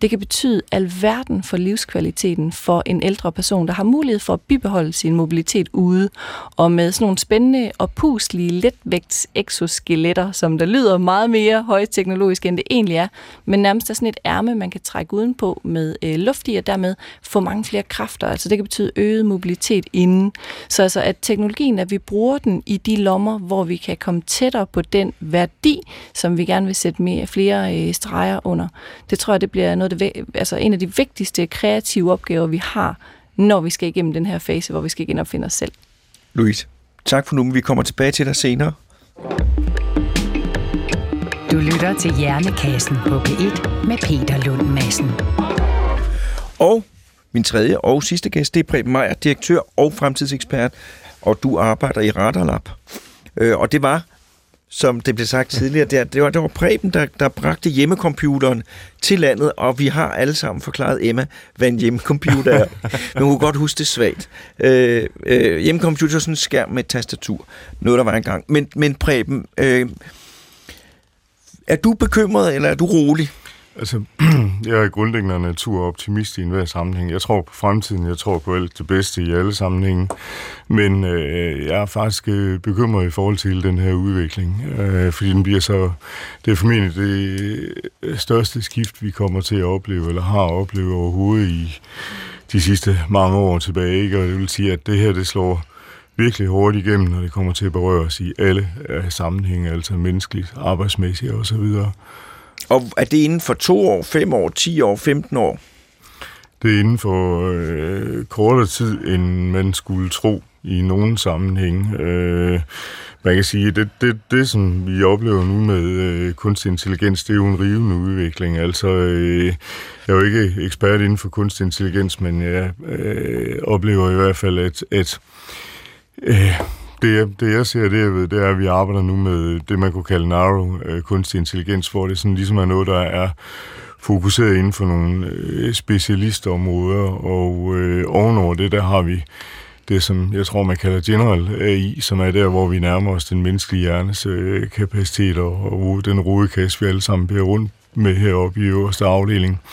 Det kan betyde alverden for livskvaliteten for en ældre person, der har mulighed for at bibeholde sin mobilitet ude, og med sådan nogle spændende og puslige letvægts exoskeletter, som der lyder meget mere højteknologisk, end det egentlig er, men nærmest er sådan et ærme, man kan trække udenpå med øh, luft i, og dermed få mange flere kræfter. Altså det kan betyde øget mobilitet inden. Så altså, at teknologien, at vi bruger den i de lommer, hvor vi kan komme tættere på den værdi, som vi gerne vil sætte mere, flere øh, streger under. Det tror jeg, det bliver noget af det, altså en af de vigtigste kreative opgaver, vi har, når vi skal igennem den her fase, hvor vi skal genopfinde os selv. Louise, tak for nu. Vi kommer tilbage til dig senere. Du lytter til Hjernekassen på P et med Peter Lund Madsen. Og min tredje og sidste gæst, det er Preben Meyer, direktør og fremtidsekspert, og du arbejder i Radarlab. Øh, og det var, som det blev sagt tidligere, det, det, var, det var Preben, der, der bragte hjemmecomputeren til landet, og vi har alle sammen forklaret Emma, hvad en hjemmecomputer er. Men hun kunne godt huske det svagt. Øh, øh, hjemmecomputer er sådan en skærm med et tastatur. Noget, der var engang. Men, men Preben, øh, er du bekymret, eller er du rolig? Altså, jeg er grundlæggende natur optimist i enhver sammenhæng. Jeg tror på fremtiden, jeg tror på alt det bedste i alle sammenhænge. Men øh, jeg er faktisk øh, bekymret i forhold til den her udvikling, øh, fordi den bliver så, det er formentlig det største skift, vi kommer til at opleve, eller har oplevet overhovedet i de sidste mange år tilbage. Ikke? Og det vil sige, at det her, det slår virkelig hårdt igennem, når det kommer til at berøre os i alle øh, sammenhænge, altså menneskeligt, arbejdsmæssigt og så videre. Og er det inden for to år, fem år, ti år, femten år? Det er inden for øh, kortere tid, end man skulle tro i nogen sammenhæng. Øh, man kan sige, at det, det, det, som vi oplever nu med øh, kunstig intelligens, det er jo en rivende udvikling. Altså, øh, jeg er jo ikke ekspert inden for kunstig intelligens, men jeg øh, oplever i hvert fald, at, at øh, Det jeg, det, jeg ser, det jeg ved, det er, at vi arbejder nu med det, man kunne kalde narrow øh, kunstig intelligens, hvor det sådan ligesom er noget, der er fokuseret inden for nogle øh, specialistområder, og øh, ovenover det, der har vi det, som jeg tror, man kalder general A I, som er der, hvor vi nærmer os den menneskelige hjernes øh, kapacitet, og, og den rodekasse, vi alle sammen bærer rundt med heroppe i øverste afdeling.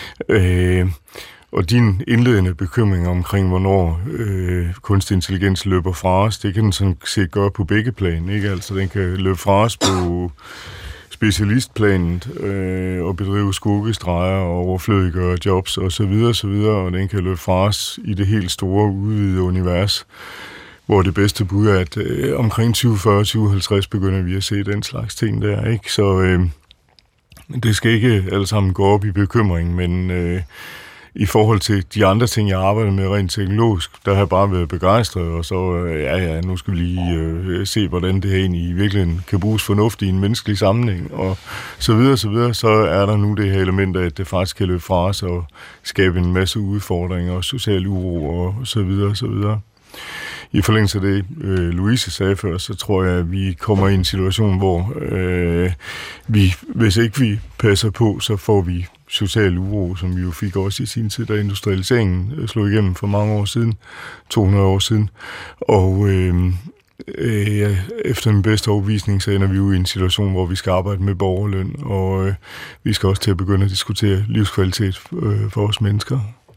Øh, Og din indledende bekymring omkring, hvornår øh, kunstig intelligens løber fra os, det kan den sådan set gøre på begge plan, ikke? Altså, den kan løbe fra os på specialistplanet øh, og bedrive skuggestreger og overflødiggøre jobs og så videre, så videre, og den kan løbe fra os i det helt store, udvidede univers, hvor det bedste bud er, at øh, omkring tyve fyrre til tyve halvtreds begynder vi at se den slags ting der, ikke? Så øh, det skal ikke alle sammen gå op i bekymring, men øh, i forhold til de andre ting, jeg arbejder med rent teknologisk, der har jeg bare været begejstret, og så, ja, ja, nu skal vi lige øh, se, hvordan det her egentlig i virkeligheden kan bruges fornuftigt i en menneskelig sammenhæng, og så videre, så videre, så er der nu det her element af, at det faktisk kan løbe fra os og skabe en masse udfordringer og social uro og så videre, så videre. I forlængelse af det, øh, Louise sagde før, så tror jeg, at vi kommer i en situation, hvor øh, vi, hvis ikke vi passer på, så får vi social uro, som vi jo fik også i sin tid, da industrialiseringen slog igennem for mange år siden, to hundrede år siden. Og øh, øh, ja, efter den bedste overbevisning, så ender vi jo i en situation, hvor vi skal arbejde med borgerløn, og øh, vi skal også til at begynde at diskutere livskvalitet øh, for os mennesker.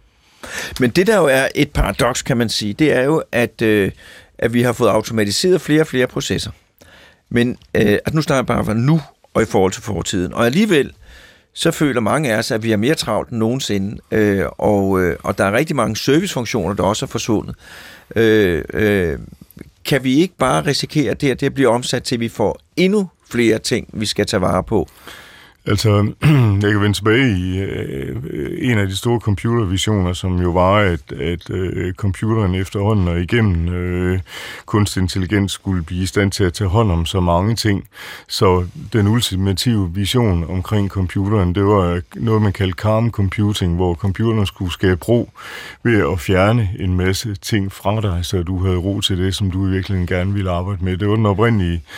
Men det der jo er et paradoks, kan man sige, det er jo, at, øh, at vi har fået automatiseret flere og flere processer. Men øh, at nu snakker jeg bare for nu og i forhold til fortiden. Og alligevel, så føler mange af os, at vi har mere travlt end nogensinde, øh, og, øh, og der er rigtig mange servicefunktioner, der også er forsvundet. Øh, øh, kan vi ikke bare risikere, at det her det bliver omsat til, at vi får endnu flere ting, vi skal tage vare på? Altså, jeg kan vende tilbage i øh, en af de store computervisioner, som jo var, at, at øh, computeren efterhånden og igennem øh, kunstig intelligens skulle blive i stand til at tage hånd om så mange ting. Så den ultimative vision omkring computeren, det var noget, man kaldte calm computing, hvor computeren skulle skabe ro ved at fjerne en masse ting fra dig, så du havde ro til det, som du i virkeligheden gerne ville arbejde med. Det var den oprindelige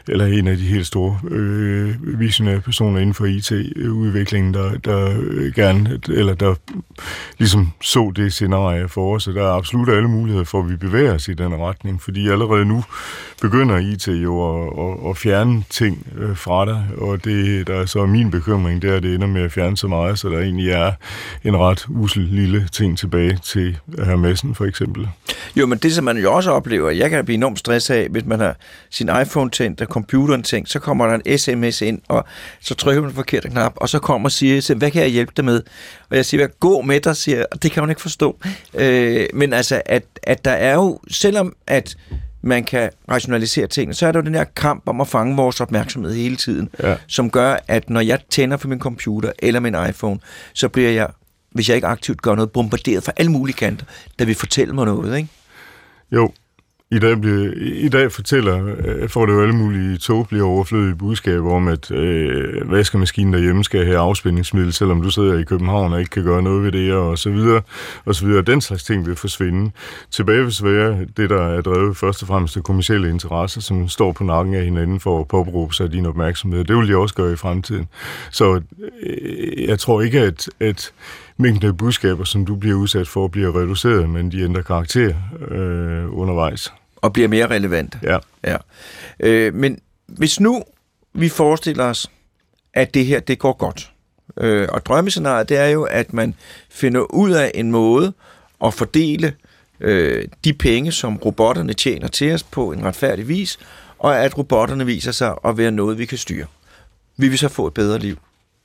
eller en af de helt store øh, visionære personer inden for I T-udviklingen, der, der gerne, eller der ligesom så det scenarie for os, så der er absolut alle muligheder for, at vi bevæger os i den retning, fordi allerede nu begynder I T jo at, at, at fjerne ting øh, fra dig, og det, der er så min bekymring, det er, at det ender med at fjerne så meget, så der egentlig er en ret usel lille ting tilbage til herr Madsen for eksempel. Jo, men det, som man jo også oplever, jeg kan blive enormt stresset af, hvis man har sin iPhone tændt og computeren tændt, så kommer der en sms ind, og så trykker man den forkerte knap, og så kommer og siger, hvad kan jeg hjælpe dig med? Og jeg siger, gå med dig, siger, og det kan hun ikke forstå. Øh, men altså, at, at der er jo, selvom at man kan rationalisere tingene, så er der jo den her kamp om at fange vores opmærksomhed hele tiden, ja. Som gør, at når jeg tænder for min computer eller min iPhone, så bliver jeg, hvis jeg ikke aktivt gør noget, bombarderet fra alle mulige kanter, der vil fortælle mig noget, ikke? Jo. I dag, bliver, I dag fortæller, får det jo alle mulige tåbelige overflødige budskaber om, at øh, vaskemaskinen derhjemme skal have afspændingsmiddel, selvom du sidder i København og ikke kan gøre noget ved det, og så videre, og så videre. Den slags ting vil forsvinde. Tilbage vil være det, der er drevet først og fremmest af kommercielle interesser, som står på nakken af hinanden for at påberåbe sig din opmærksomhed. Det vil de også gøre i fremtiden. Så øh, jeg tror ikke, at, at mængden af budskaber, som du bliver udsat for, bliver reduceret, men de ændrer karakter øh, undervejs. Og bliver mere relevante. Ja. ja. Øh, men hvis nu vi forestiller os, at det her, det går godt. Øh, og drømmescenariet, det er jo, at man finder ud af en måde at fordele øh, de penge, som robotterne tjener til os på en retfærdig vis, og at robotterne viser sig at være noget, vi kan styre. Vi vil så få et bedre liv.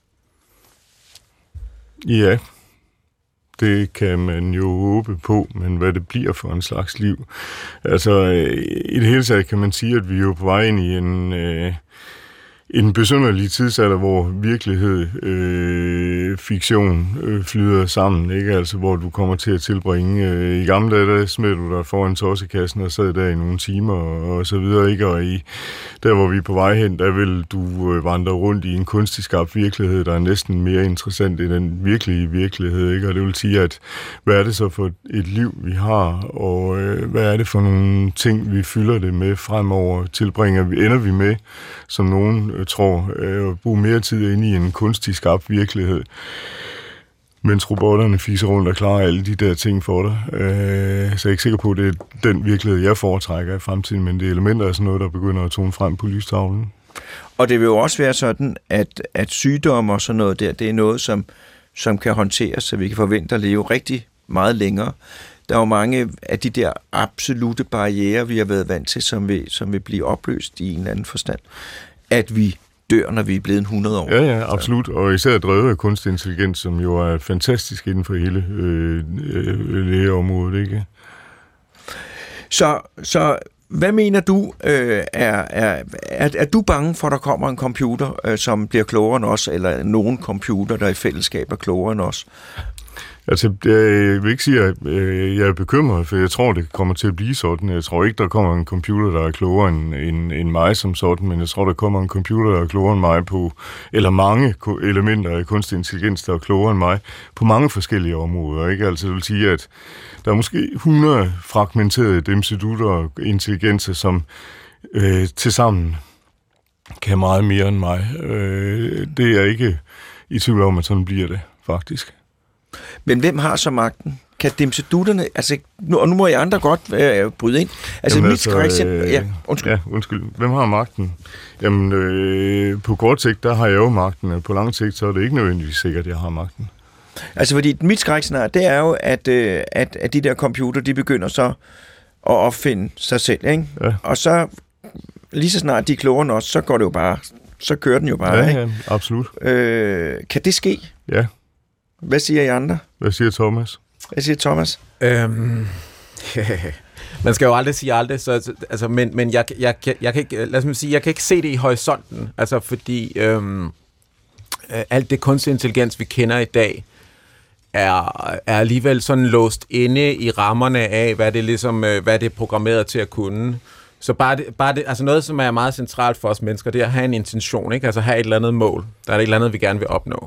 Ja. Det kan man jo håbe på, men hvad det bliver for en slags liv. Altså, i det hele taget kan man sige, at vi er jo på vej ind i en, øh, en besynderlig tidsalder, hvor virkelighed, øh, fiktion øh, flyder sammen, ikke? Altså, hvor du kommer til at tilbringe. Øh, I gamle dage, der smed du dig foran tossekassen og sad der i nogle timer og, og så videre, ikke? Og i, der, hvor vi er på vej hen, der vil du øh, vandre rundt i en kunstig skabt virkelighed, der er næsten mere interessant end den virkelige virkelighed, ikke? Og det vil sige, at hvad er det så for et liv, vi har, og øh, hvad er det for nogle ting, vi fylder det med fremover, tilbringer vi, ender vi med, som nogen øh, tror, øh, at bruge mere tid inde i en kunstig skabt virkelighed, mens robotterne fiser rundt og klarer alle de der ting for dig. Øh, så jeg er ikke sikker på, at det er den virkelighed, jeg foretrækker i fremtiden, men det er elementer af sådan noget, der begynder at tone frem på lystavlen. Og det vil jo også være sådan, at, at sygdomme og sådan noget der, det er noget, som, som kan håndteres, så vi kan forvente at leve rigtig meget længere. Der er jo mange af de der absolute barrierer, vi har været vant til, som vil, som vil blive opløst i en eller anden forstand. At vi dør, når vi er blevet hundrede år. Ja, ja, absolut. Og især drevet af kunstig intelligens, som jo er fantastisk inden for hele øh, øh, lægeområdet, ikke? Så, så hvad mener du, øh, er, er, er, er du bange for, at der kommer en computer, øh, som bliver klogere end os, eller nogen computer, der i fællesskab er klogere end os? Altså, jeg vil ikke sige, at jeg er bekymret, for jeg tror, det kommer til at blive sådan. Jeg tror ikke, der kommer en computer, der er klogere end, end, end mig som sådan, men jeg tror, der kommer en computer, der er klogere end mig på, eller mange elementer af kunstig intelligens, der er klogere end mig, på mange forskellige områder, ikke? Altså, det vil sige, at der er måske hundrede fragmenterede dimsedutter og intelligenser, som øh, tilsammen kan meget mere end mig. Øh, det er ikke i tvivl om, at sådan bliver det, faktisk. Men hvem har så magten? Kan dimsedutterne, altså, nu, og nu må jeg andre godt øh, bryde ind. Altså, Jamen, mit altså, skræksempel, øh, ja, undskyld. Ja, undskyld. Hvem har magten? Jamen, øh, på kort sigt, der har jeg jo magten, og på lang sigt, så er det ikke nødvendigvis sikkert, at jeg har magten. Altså, fordi mit skrækscenarie, det er jo, at, øh, at, at de der computer, de begynder så at opfinde sig selv, ikke? Ja. Og så, lige så snart de er klogere end os, så går det jo bare, så kører den jo bare, ja, ikke? Ja, absolut. Øh, kan det ske? Ja. Hvad siger I andre? Hvad siger Thomas? Hvad siger Thomas? Øhm, man skal jo aldrig sige aldrig, så, altså, men, men jeg, jeg, jeg, jeg, kan ikke, lad os sige, jeg kan ikke se det i horisonten, altså fordi øhm, alt det kunstig intelligens, vi kender i dag, er, er alligevel sådan låst inde i rammerne af, hvad det, ligesom, hvad det er programmeret til at kunne. Så bare det, bare det, altså noget, som er meget centralt for os mennesker, det er at have en intention, ikke? Altså have et eller andet mål. Der er et eller andet, vi gerne vil opnå.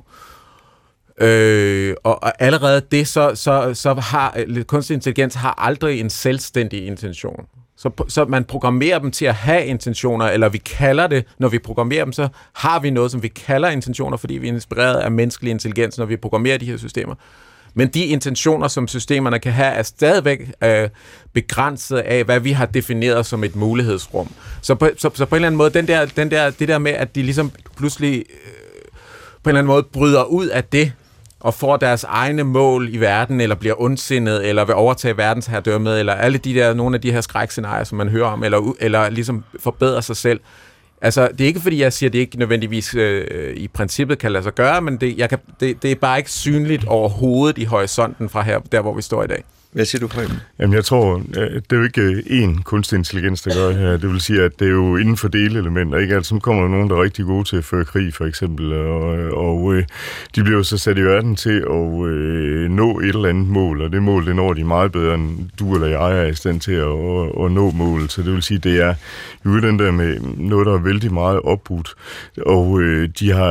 Øh, og, og allerede det, så, så, så har kunstig intelligens har aldrig en selvstændig intention. Så, så man programmerer dem til at have intentioner, eller vi kalder det, når vi programmerer dem, så har vi noget, som vi kalder intentioner, fordi vi er inspireret af menneskelig intelligens, når vi programmerer de her systemer. Men de intentioner, som systemerne kan have, er stadigvæk øh, begrænset af, hvad vi har defineret som et mulighedsrum. Så på, så, så på en eller anden måde, den der, den der, det der med, at de ligesom pludselig øh, på en eller anden måde bryder ud af det, og får deres egne mål i verden, eller bliver ondsindet, eller vil overtage verdensherredømmet, eller alle de der, nogle af de her skrækscenarier, som man hører om, eller, eller ligesom forbedre sig selv. Altså, det er ikke fordi, jeg siger, at det ikke nødvendigvis øh, i princippet kan lade sig gøre, men det, jeg kan, det, det er bare ikke synligt overhovedet i horisonten fra her, der hvor vi står i dag. Hvad siger du, Preben? Jamen, jeg tror, det er jo ikke én kunstig intelligens, der gør her. Det vil sige, at det er jo inden for delelementer. Ikke? Altså, så kommer der nogen, der er rigtig gode til at føre krig, for eksempel, og, og øh, de bliver jo så sat i verden til at øh, nå et eller andet mål, og det mål, det når de meget bedre, end du eller jeg er i stand til at, at, at nå målet. Så det vil sige, det er jo den der med noget, der er vældig meget opbudt, og øh, de har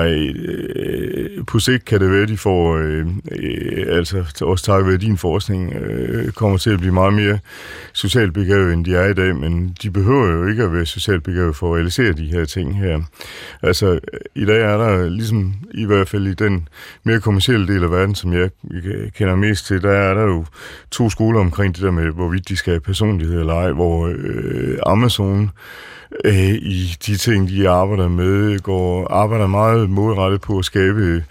øh, på sigt kan det være, de får, øh, øh, altså også takket ved din forskning, øh, kommer til at blive meget mere socialt begavet, end de er i dag, men de behøver jo ikke at være socialt begavet for at realisere de her ting her. Altså, i dag er der ligesom, i hvert fald i den mere kommercielle del af verden, som jeg kender mest til, der er der jo to skoler omkring det der med, hvorvidt de skal have personlighed eller ej, hvor øh, Amazon øh, i de ting, de arbejder med, går arbejder meget målrettet på at skabe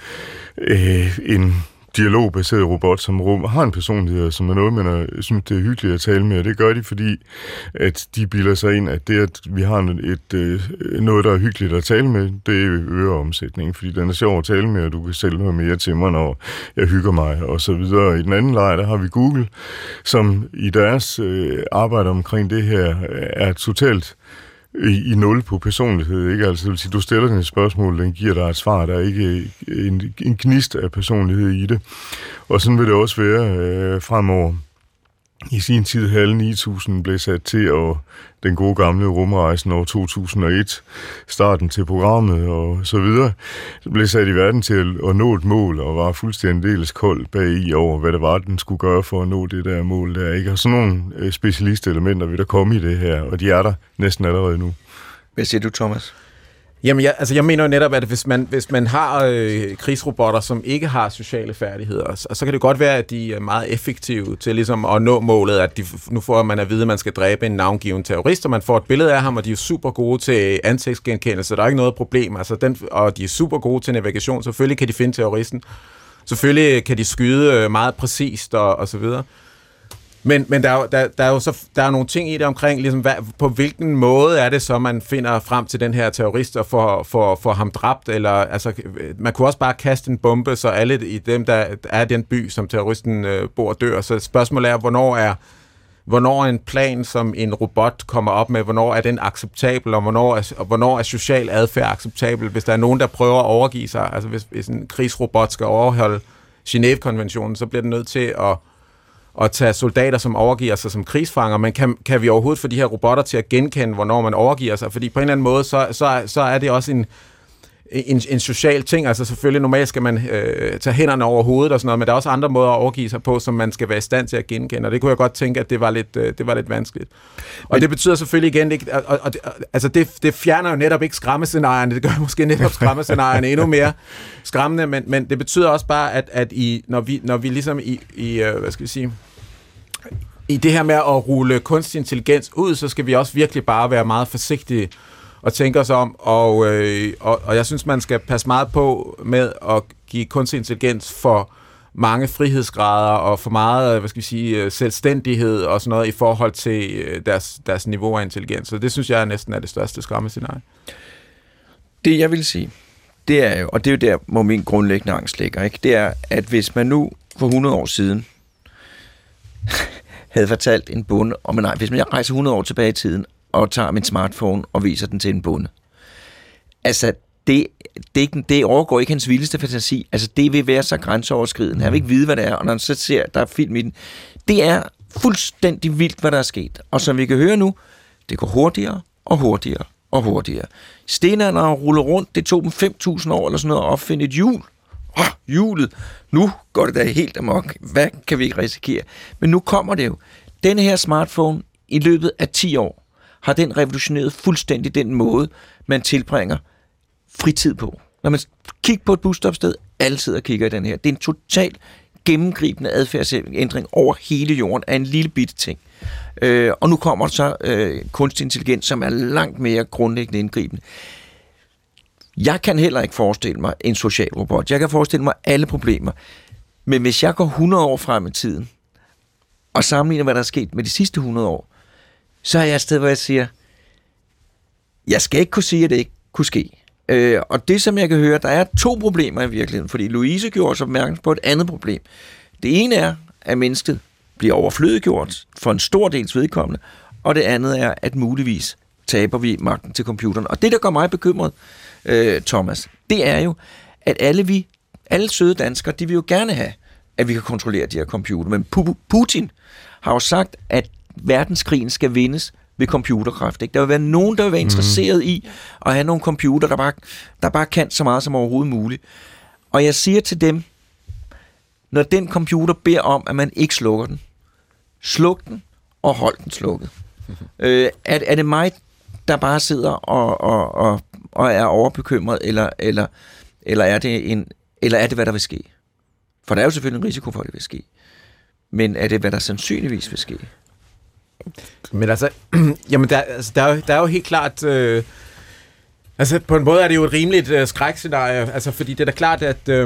øh, en dialogbaseret robot, som har en personlighed, som er noget, man er, synes, det er hyggeligt at tale med, og det gør de, fordi at de bilder sig ind, at det, at vi har et, et, noget, der er hyggeligt at tale med, det øger omsætningen, fordi den er sjov at tale med, og du kan sælge noget mere til mig, når jeg hygger mig, og så videre. I den anden lejr, der har vi Google, som i deres øh, arbejde omkring det her er totalt I, i nul på personlighed, ikke? Altså, det vil sige, du stiller den et spørgsmål, den giver dig et svar, der er ikke en, en gnist af personlighed i det. Og sådan vil det også være øh, fremover. I sin tid, halv ni tusind blev sat til, og den gode gamle rumrejsen år to tusind og et, starten til programmet og så videre, blev sat i verden til at nå et mål, og var fuldstændig dels kold bag i over, hvad det var, den skulle gøre for at nå det der mål der, ikke? Og sådan nogle specialistelementer vil der komme i det her, og de er der næsten allerede nu. Hvad siger du, Thomas? Jamen, jeg, altså, jeg mener jo netop, at hvis man, hvis man har øh, krigsrobotter, som ikke har sociale færdigheder, så, så kan det godt være, at de er meget effektive til ligesom at nå målet, at de, nu får man at vide, at man skal dræbe en navngiven terrorist, og man får et billede af ham, og de er super gode til ansigtsgenkendelse, der er ikke noget problem, altså den, og de er super gode til navigation, selvfølgelig kan de finde terroristen, selvfølgelig kan de skyde meget præcist og, og så videre. Men, men der, er jo, der, der er jo så der er nogle ting i det omkring, ligesom, hvad, på hvilken måde er det så, man finder frem til den her terrorist og får, får, får ham dræbt, eller altså, man kunne også bare kaste en bombe, så alle i dem, der er den by, som terroristen øh, bor, dør. Så spørgsmålet er, hvornår er, hvornår er en plan, som en robot kommer op med, hvornår er den acceptabel, og hvornår er, og hvornår er social adfærd acceptabel, hvis der er nogen, der prøver at overgive sig. Altså hvis, hvis en krigsrobot skal overholde Genève-konventionen, så bliver den nødt til at og tage soldater, som overgiver sig som krigsfanger, men kan, kan vi overhovedet få de her robotter til at genkende, hvornår man overgiver sig? Fordi på en eller anden måde, så, så, så er det også en, en, en social ting. Altså selvfølgelig, normalt skal man øh, tage hænderne over hovedet og sådan noget, men der er også andre måder at overgive sig på, som man skal være i stand til at genkende, og det kunne jeg godt tænke, at det var lidt, øh, det var lidt vanskeligt. Og men det betyder selvfølgelig igen, ikke, og, og, og, altså det, det fjerner jo netop ikke skræmmescenarierne, det gør måske netop skræmmescenarierne endnu mere skræmmende, men, men det betyder også bare, at, at i, når, vi, når vi ligesom i, i øh, hvad skal vi sige, i det her med at rulle kunstig intelligens ud, så skal vi også virkelig bare være meget forsigtige og tænke os om, og, øh, og, og jeg synes, man skal passe meget på med at give kunstig intelligens for mange frihedsgrader og for meget, hvad skal vi sige, selvstændighed og sådan noget i forhold til deres, deres niveau af intelligens. Så det synes jeg næsten er det største skræmmescenarie. Det jeg vil sige, det er jo, og det er jo der, hvor min grundlæggende angst ligger, ikke? Det er, at hvis man nu for hundrede år siden havde fortalt en bonde, og nej, hvis man rejser hundrede år tilbage i tiden, og tager min smartphone og viser den til en bonde. Altså, det, det, det overgår ikke hans vildeste fantasi. Altså, det vil være så grænseoverskridende. Han vil ikke vide, hvad det er, og når han så ser, der er film i den. Det er fuldstændig vildt, hvad der er sket. Og som vi kan høre nu, det går hurtigere og hurtigere og hurtigere. Stenalderen ruller rundt, det tog dem fem tusind år eller sådan noget at opfinde et hjul. Oh, hjulet. Nu går det da helt amok. Hvad kan vi ikke risikere? Men nu kommer det jo. Denne her smartphone i løbet af ti år har den revolutioneret fuldstændig den måde, man tilbringer fritid på. Når man kigger på et busstopsted, alle sidder og kigger i den her. Det er en totalt gennemgribende adfærdsændring over hele jorden af en lille bitte ting. Øh, og nu kommer så øh, kunstig intelligens, som er langt mere grundlæggende indgribende. Jeg kan heller ikke forestille mig en social robot. Jeg kan forestille mig alle problemer. Men hvis jeg går hundrede år frem i tiden, og sammenligner, hvad der er sket med de sidste hundrede år, så er jeg et sted, hvor jeg siger, jeg skal ikke kunne sige, at det ikke kunne ske. Øh, og det, som jeg kan høre, der er to problemer i virkeligheden, fordi Louise gjorde os opmærksom på et andet problem. Det ene er, at mennesket bliver overflødiggjort for en stor dels vedkommende, og det andet er, at muligvis taber vi magten til computeren. Og det, der gør mig bekymret, øh, Thomas, det er jo, at alle vi, alle søde danskere, de vil jo gerne have, at vi kan kontrollere de her computer. Men Putin har jo sagt, at verdenskrigen skal vindes ved computerkraft. Ikke? Der vil være nogen, der vil være interesseret mm. i at have nogle computer, der bare, der bare kan så meget som overhovedet muligt. Og jeg siger til dem, når den computer beder om, at man ikke slukker den, sluk den og hold den slukket. Mm-hmm. Øh, er, er det mig, der bare sidder og, og, og, og er overbekymret, eller, eller, eller, er det en, eller er det, hvad der vil ske? For der er jo selvfølgelig en risiko for, at det vil ske. Men er det, hvad der sandsynligvis vil ske? Men altså, jamen der, altså, der, er, jo, der er jo helt klart, øh, altså på en måde er det jo et rimeligt øh, skrækscenarie, altså fordi det er da klart, at, øh,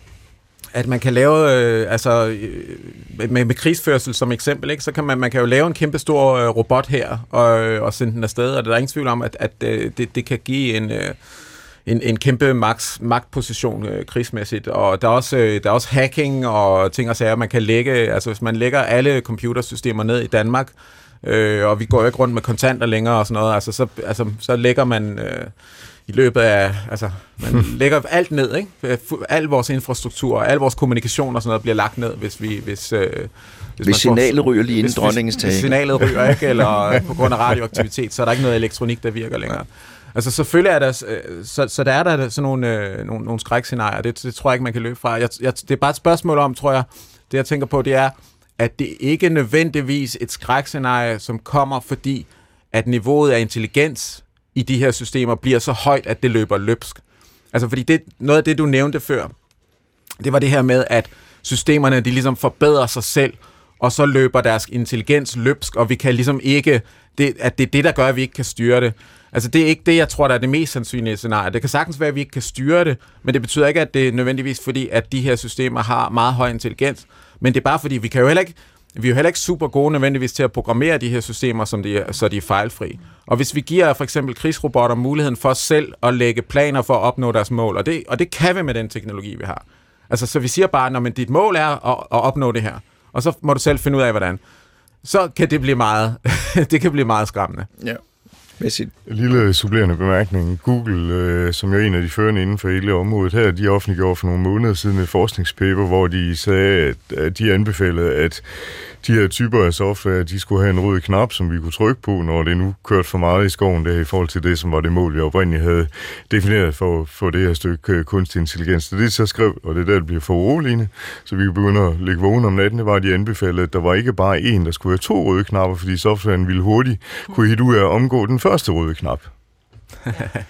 at man kan lave, øh, altså øh, med, med krigsførsel som eksempel, ikke, så kan man, man kan jo lave en kæmpe stor øh, robot her, og, og sende den afsted, og der er ingen tvivl om, at, at øh, det, det kan give en... Øh, En, en kæmpe max, magtposition øh, krigsmæssigt, og der er, også, øh, der er også hacking og ting og sager, man kan lægge, altså hvis man lægger alle computersystemer ned i Danmark, øh, og vi går jo ikke rundt med kontanter længere og sådan noget, altså så, altså, så lægger man øh, i løbet af, altså man lægger alt ned, ikke? Al vores infrastruktur, al vores kommunikation og sådan noget bliver lagt ned, hvis vi, hvis... Øh, Hvis, hvis signalet ryger lige inden dronningens tale. Hvis signalet ryger ikke, eller på grund af radioaktivitet, så er der ikke noget elektronik, der virker længere. Altså selvfølgelig er der, så, så der er der sådan nogle, nogle, nogle skrækscenarier, det, det tror jeg ikke, man kan løbe fra. Jeg, jeg, det er bare et spørgsmål om, tror jeg, det jeg tænker på, det er, at det ikke nødvendigvis et skrækscenarie, som kommer, fordi at niveauet af intelligens i de her systemer bliver så højt, at det løber løbsk. Altså fordi det, noget af det, du nævnte før, det var det her med, at systemerne, de ligesom forbedrer sig selv, og så løber deres intelligens løbsk, og vi kan ligesom ikke, det, at det er det, der gør, at vi ikke kan styre det. Altså det er ikke det, jeg tror, der er det mest sandsynlige scenarie. Det kan sagtens være, at vi ikke kan styre det, men det betyder ikke, at det er nødvendigvis fordi, at de her systemer har meget høj intelligens. Men det er bare fordi, vi kan jo heller ikke, vi er jo heller ikke super gode nødvendigvis til at programmere de her systemer, som de er, så de er fejlfri. Og hvis vi giver for eksempel krigsrobotter muligheden for selv at lægge planer for at opnå deres mål, og det, og det kan vi med den teknologi, vi har. Altså så vi siger bare, når dit mål er at, at opnå det her, og så må du selv finde ud af, hvordan. Så kan det blive meget, det kan blive meget skræmmende. Ja. En lille supplerende bemærkning. Google, øh, som er en af de førende inden for hele området her, de offentliggjorde for nogle måneder siden et forskningspaper, hvor de sagde, at, at de anbefalede, at de her typer af software, de skulle have en rød knap, som vi kunne trykke på, når det nu kørte for meget i skoven der, i forhold til det, som var det mål, vi oprindeligt havde defineret for, for det her stykke kunstig intelligens. Det er det, så skrev, og det er der, det bliver for uroligende, så vi kan begynde at ligge vågen om natten. Det var, at de anbefalede, at der var ikke bare en, der skulle have to røde knapper, fordi softwaren ville hurtigt kunne hitte ud af at omgå den første røde knap. Ja.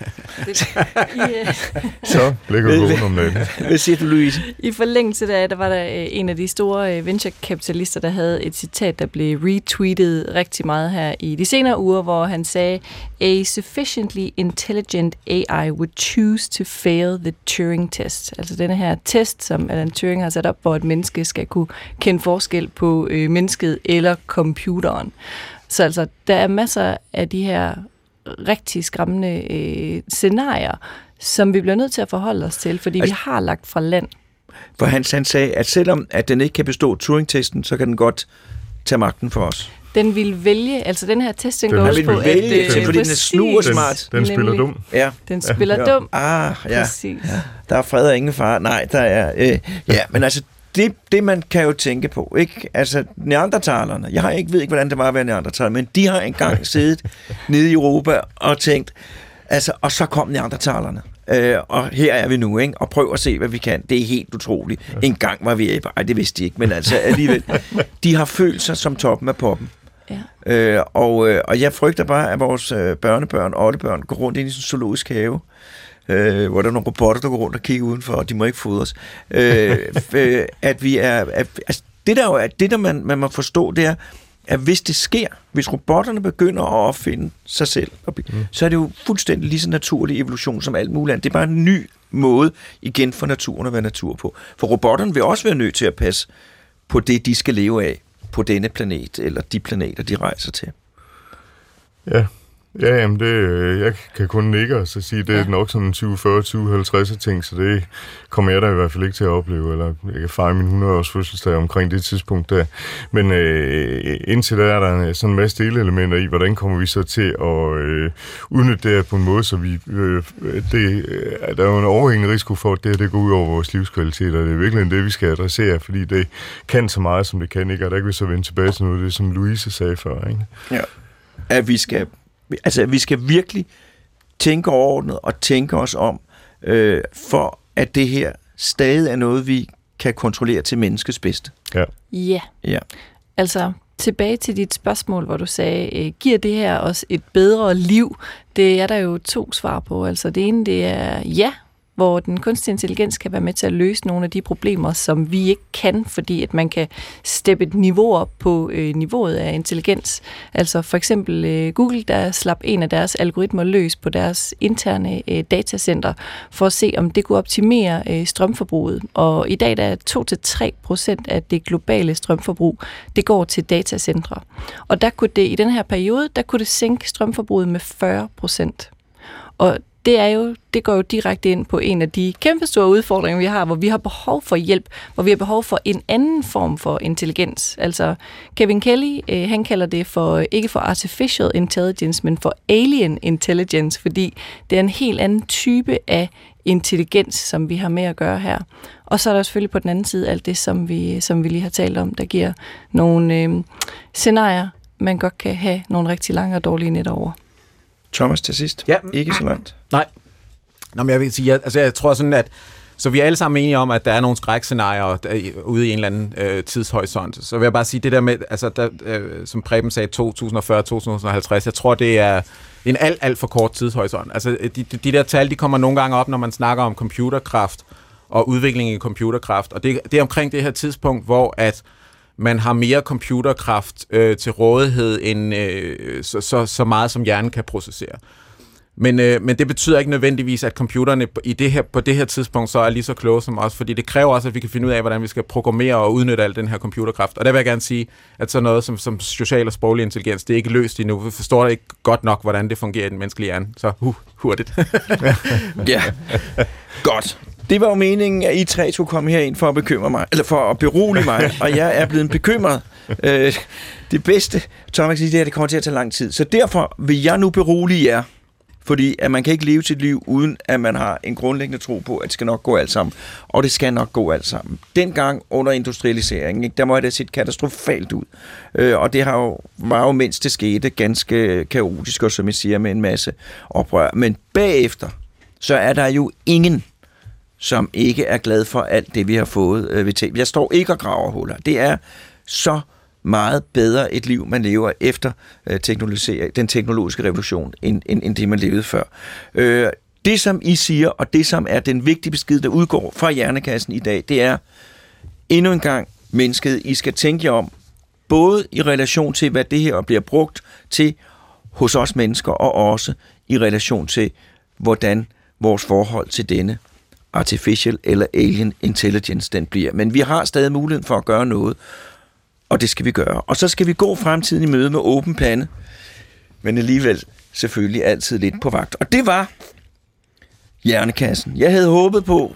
Så lægger du vågen om natten. Hvad siger du, Louise? I forlængelse af, der var der en af de store venture-kapitalister, der havde et citat, der blev retweetet rigtig meget her i de senere uger, hvor han sagde, a sufficiently intelligent A I would choose to fail the Turing test. Altså denne her test, som Alan Turing har sat op, hvor et menneske skal kunne kende forskel på øh, mennesket eller computeren. Så altså, der er masser af de her rigtig skræmmende øh, scenarier, som vi bliver nødt til at forholde os til, fordi altså, vi har lagt fra land. For Hans, han sagde, at selvom at den ikke kan bestå Turing-testen, så kan den godt tage magten for os. Den vil vælge, altså den her test, den, den går også på, vælge, at... Den, fordi den er snursmart. Den, den spiller dum. Ja. Den spiller ja. dum. Ah, ja. Præcis. Ja. Der er fred og ingen far. Nej, der er... Øh, ja, men altså, det, det man kan jo tænke på, ikke? Altså, neandertalerne, jeg har ikke ved ikke, hvordan det var at være neandertaler, men de har engang siddet nede i Europa og tænkt, altså, og så kom neandertalerne. Øh, og her er vi nu, ikke? Og prøv at se, hvad vi kan. Det er helt utroligt. En gang var vi æber. Ej, det vidste de ikke, men altså alligevel. De har følt sig som toppen af poppen. Ja. Øh, og, øh, og jeg frygter bare, at vores øh, børnebørn og oldebørn går rundt ind i sådan en zoologisk have, øh, hvor der er nogle robotter, der går rundt og kigger udenfor, og de må ikke fodres. Øh, øh, at vi er... At, altså, det der jo er, det der man, man må forstå, det er, at hvis det sker, hvis robotterne begynder at opfinde sig selv, mm. så er det jo fuldstændig lige så naturlig evolution som alt muligt andet. Det er bare en ny måde igen for naturen at være natur på. For robotterne vil også være nødt til at passe på det, de skal leve af på denne planet, eller de planeter, de rejser til. Ja, ja jamen det, jeg kan kun nikke og så sige, det er ja. nok sådan en tyve fyrre tyve halvtreds ting, så det kommer jeg da i hvert fald ikke til at opleve, eller jeg kan fejre min hundrede-års fødselsdag omkring det tidspunkt der. Men øh, indtil der er der sådan en masse delelementer i, hvordan kommer vi så til at øh, udnytte det her på en måde, så vi, øh, det, der er jo en overhængende risiko for, at det her det går ud over vores livskvalitet, og det er virkelig det, vi skal adressere, fordi det kan så meget, som det kan, ikke? Og der kan vi så vende tilbage til noget, det som Louise sagde før, ikke? Ja, at vi skal Altså, vi skal virkelig tænke overordnet og tænke os om, øh, for at det her stadig er noget, vi kan kontrollere til menneskets bedste. Ja. Ja. Ja. Altså, tilbage til dit spørgsmål, hvor du sagde, øh, giver det her os et bedre liv? Det er der jo to svar på. Altså, det ene, det er ja, hvor den kunstige intelligens kan være med til at løse nogle af de problemer, som vi ikke kan, fordi at man kan steppe et niveau op på øh, niveauet af intelligens. Altså for eksempel øh, Google, der slap en af deres algoritmer løs på deres interne øh, datacenter, for at se, om det kunne optimere øh, strømforbruget. Og i dag der er to til tre procent af det globale strømforbrug, det går til datacentre. Og der kunne det i den her periode, der kunne det sænke strømforbruget med fyrre procent. Og det er jo, det går jo direkte ind på en af de kæmpe store udfordringer, vi har, hvor vi har behov for hjælp, hvor vi har behov for en anden form for intelligens. Altså Kevin Kelly, øh, han kalder det for, ikke for artificial intelligence, men for alien intelligence, fordi det er en helt anden type af intelligens, som vi har med at gøre her. Og så er der selvfølgelig på den anden side alt det, som vi, som vi lige har talt om, der giver nogle øh, scenarier, man godt kan have nogle rigtig lange og dårlige nætter over. Thomas til sidst. Ja. Ikke så langt. Nej. Nå, men jeg vil sige, jeg, altså jeg tror sådan, at så vi er alle sammen enige om, at der er nogle skrækscenarier ude i en eller anden øh, tidshorisont. Så vil jeg bare sige det der med, altså der, øh, som Preben sagde, to tusind og fyrre til to tusind og halvtreds, jeg tror, det er en alt, alt for kort tidshorisont. Altså de, de der tal, de kommer nogle gange op, når man snakker om computerkraft og udvikling i computerkraft. Og det, det er omkring det her tidspunkt, hvor at man har mere computerkraft øh, til rådighed end øh, så, så, så meget, som hjernen kan processere. Men, øh, men det betyder ikke nødvendigvis, at computerne i det her, på det her tidspunkt så er lige så kloge som os, fordi det kræver også, at vi kan finde ud af, hvordan vi skal programmere og udnytte al den her computerkraft. Og der vil jeg gerne sige, at sådan noget som, som social og sproglig intelligens, det er ikke løst endnu. Vi forstår det ikke godt nok, hvordan det fungerer i den menneskelige hjerne. Så uh, hurtigt. Ja, godt. Det var jo meningen, at I tre skulle komme herind for at bekymre mig, eller for at berolige mig, og jeg er blevet bekymret. Øh, det bedste, Thomas siger, det er, at det kommer til at tage lang tid. Så derfor vil jeg nu berolige jer, fordi at man kan ikke leve sit liv, uden at man har en grundlæggende tro på, at det skal nok gå alt sammen. Og det skal nok gå alt sammen. Dengang under industrialiseringen, ikke, der må det set katastrofalt ud. Øh, og det har jo, var jo, mens det skete, ganske kaotisk, og som jeg siger, med en masse oprør. Men bagefter, så er der jo ingen, som ikke er glad for alt det, vi har fået øh, ved ting. Jeg står ikke og graver huller. Det er så meget bedre et liv, man lever efter øh, den teknologiske revolution, end, end, end det, man levede før. Øh, det, som I siger, og det, som er den vigtige besked, der udgår fra Hjernekassen i dag, det er endnu en gang mennesket, I skal tænke jer om, både i relation til, hvad det her bliver brugt til hos os mennesker, og også i relation til, hvordan vores forhold til denne artificial eller alien intelligence den bliver. Men vi har stadig muligheden for at gøre noget, og det skal vi gøre. Og så skal vi gå fremtiden i møde med åben pande, men alligevel selvfølgelig altid lidt på vagt. Og det var Hjernekassen. Jeg havde håbet på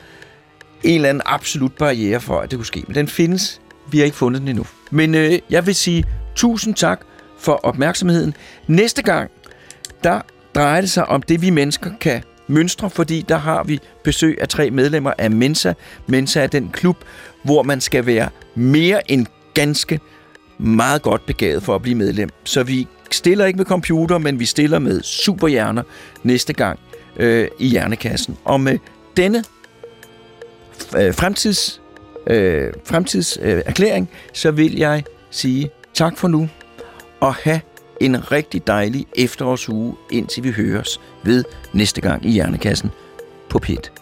en eller anden absolut barriere for, at det kunne ske, men den findes. Vi har ikke fundet den endnu. Men øh, jeg vil sige tusind tak for opmærksomheden. Næste gang, der drejer det sig om det, vi mennesker kan mønstre, fordi der har vi besøg af tre medlemmer af Mensa. Mensa er den klub, hvor man skal være mere end ganske meget godt begavet for at blive medlem. Så vi stiller ikke med computer, men vi stiller med superhjerner næste gang øh, i Hjernekassen. Og med denne øh, fremtids, øh, fremtids øh, erklæring, så vil jeg sige tak for nu, og have en rigtig dejlig efterårsuge, indtil vi høres ved næste gang i Hjernekassen på P et.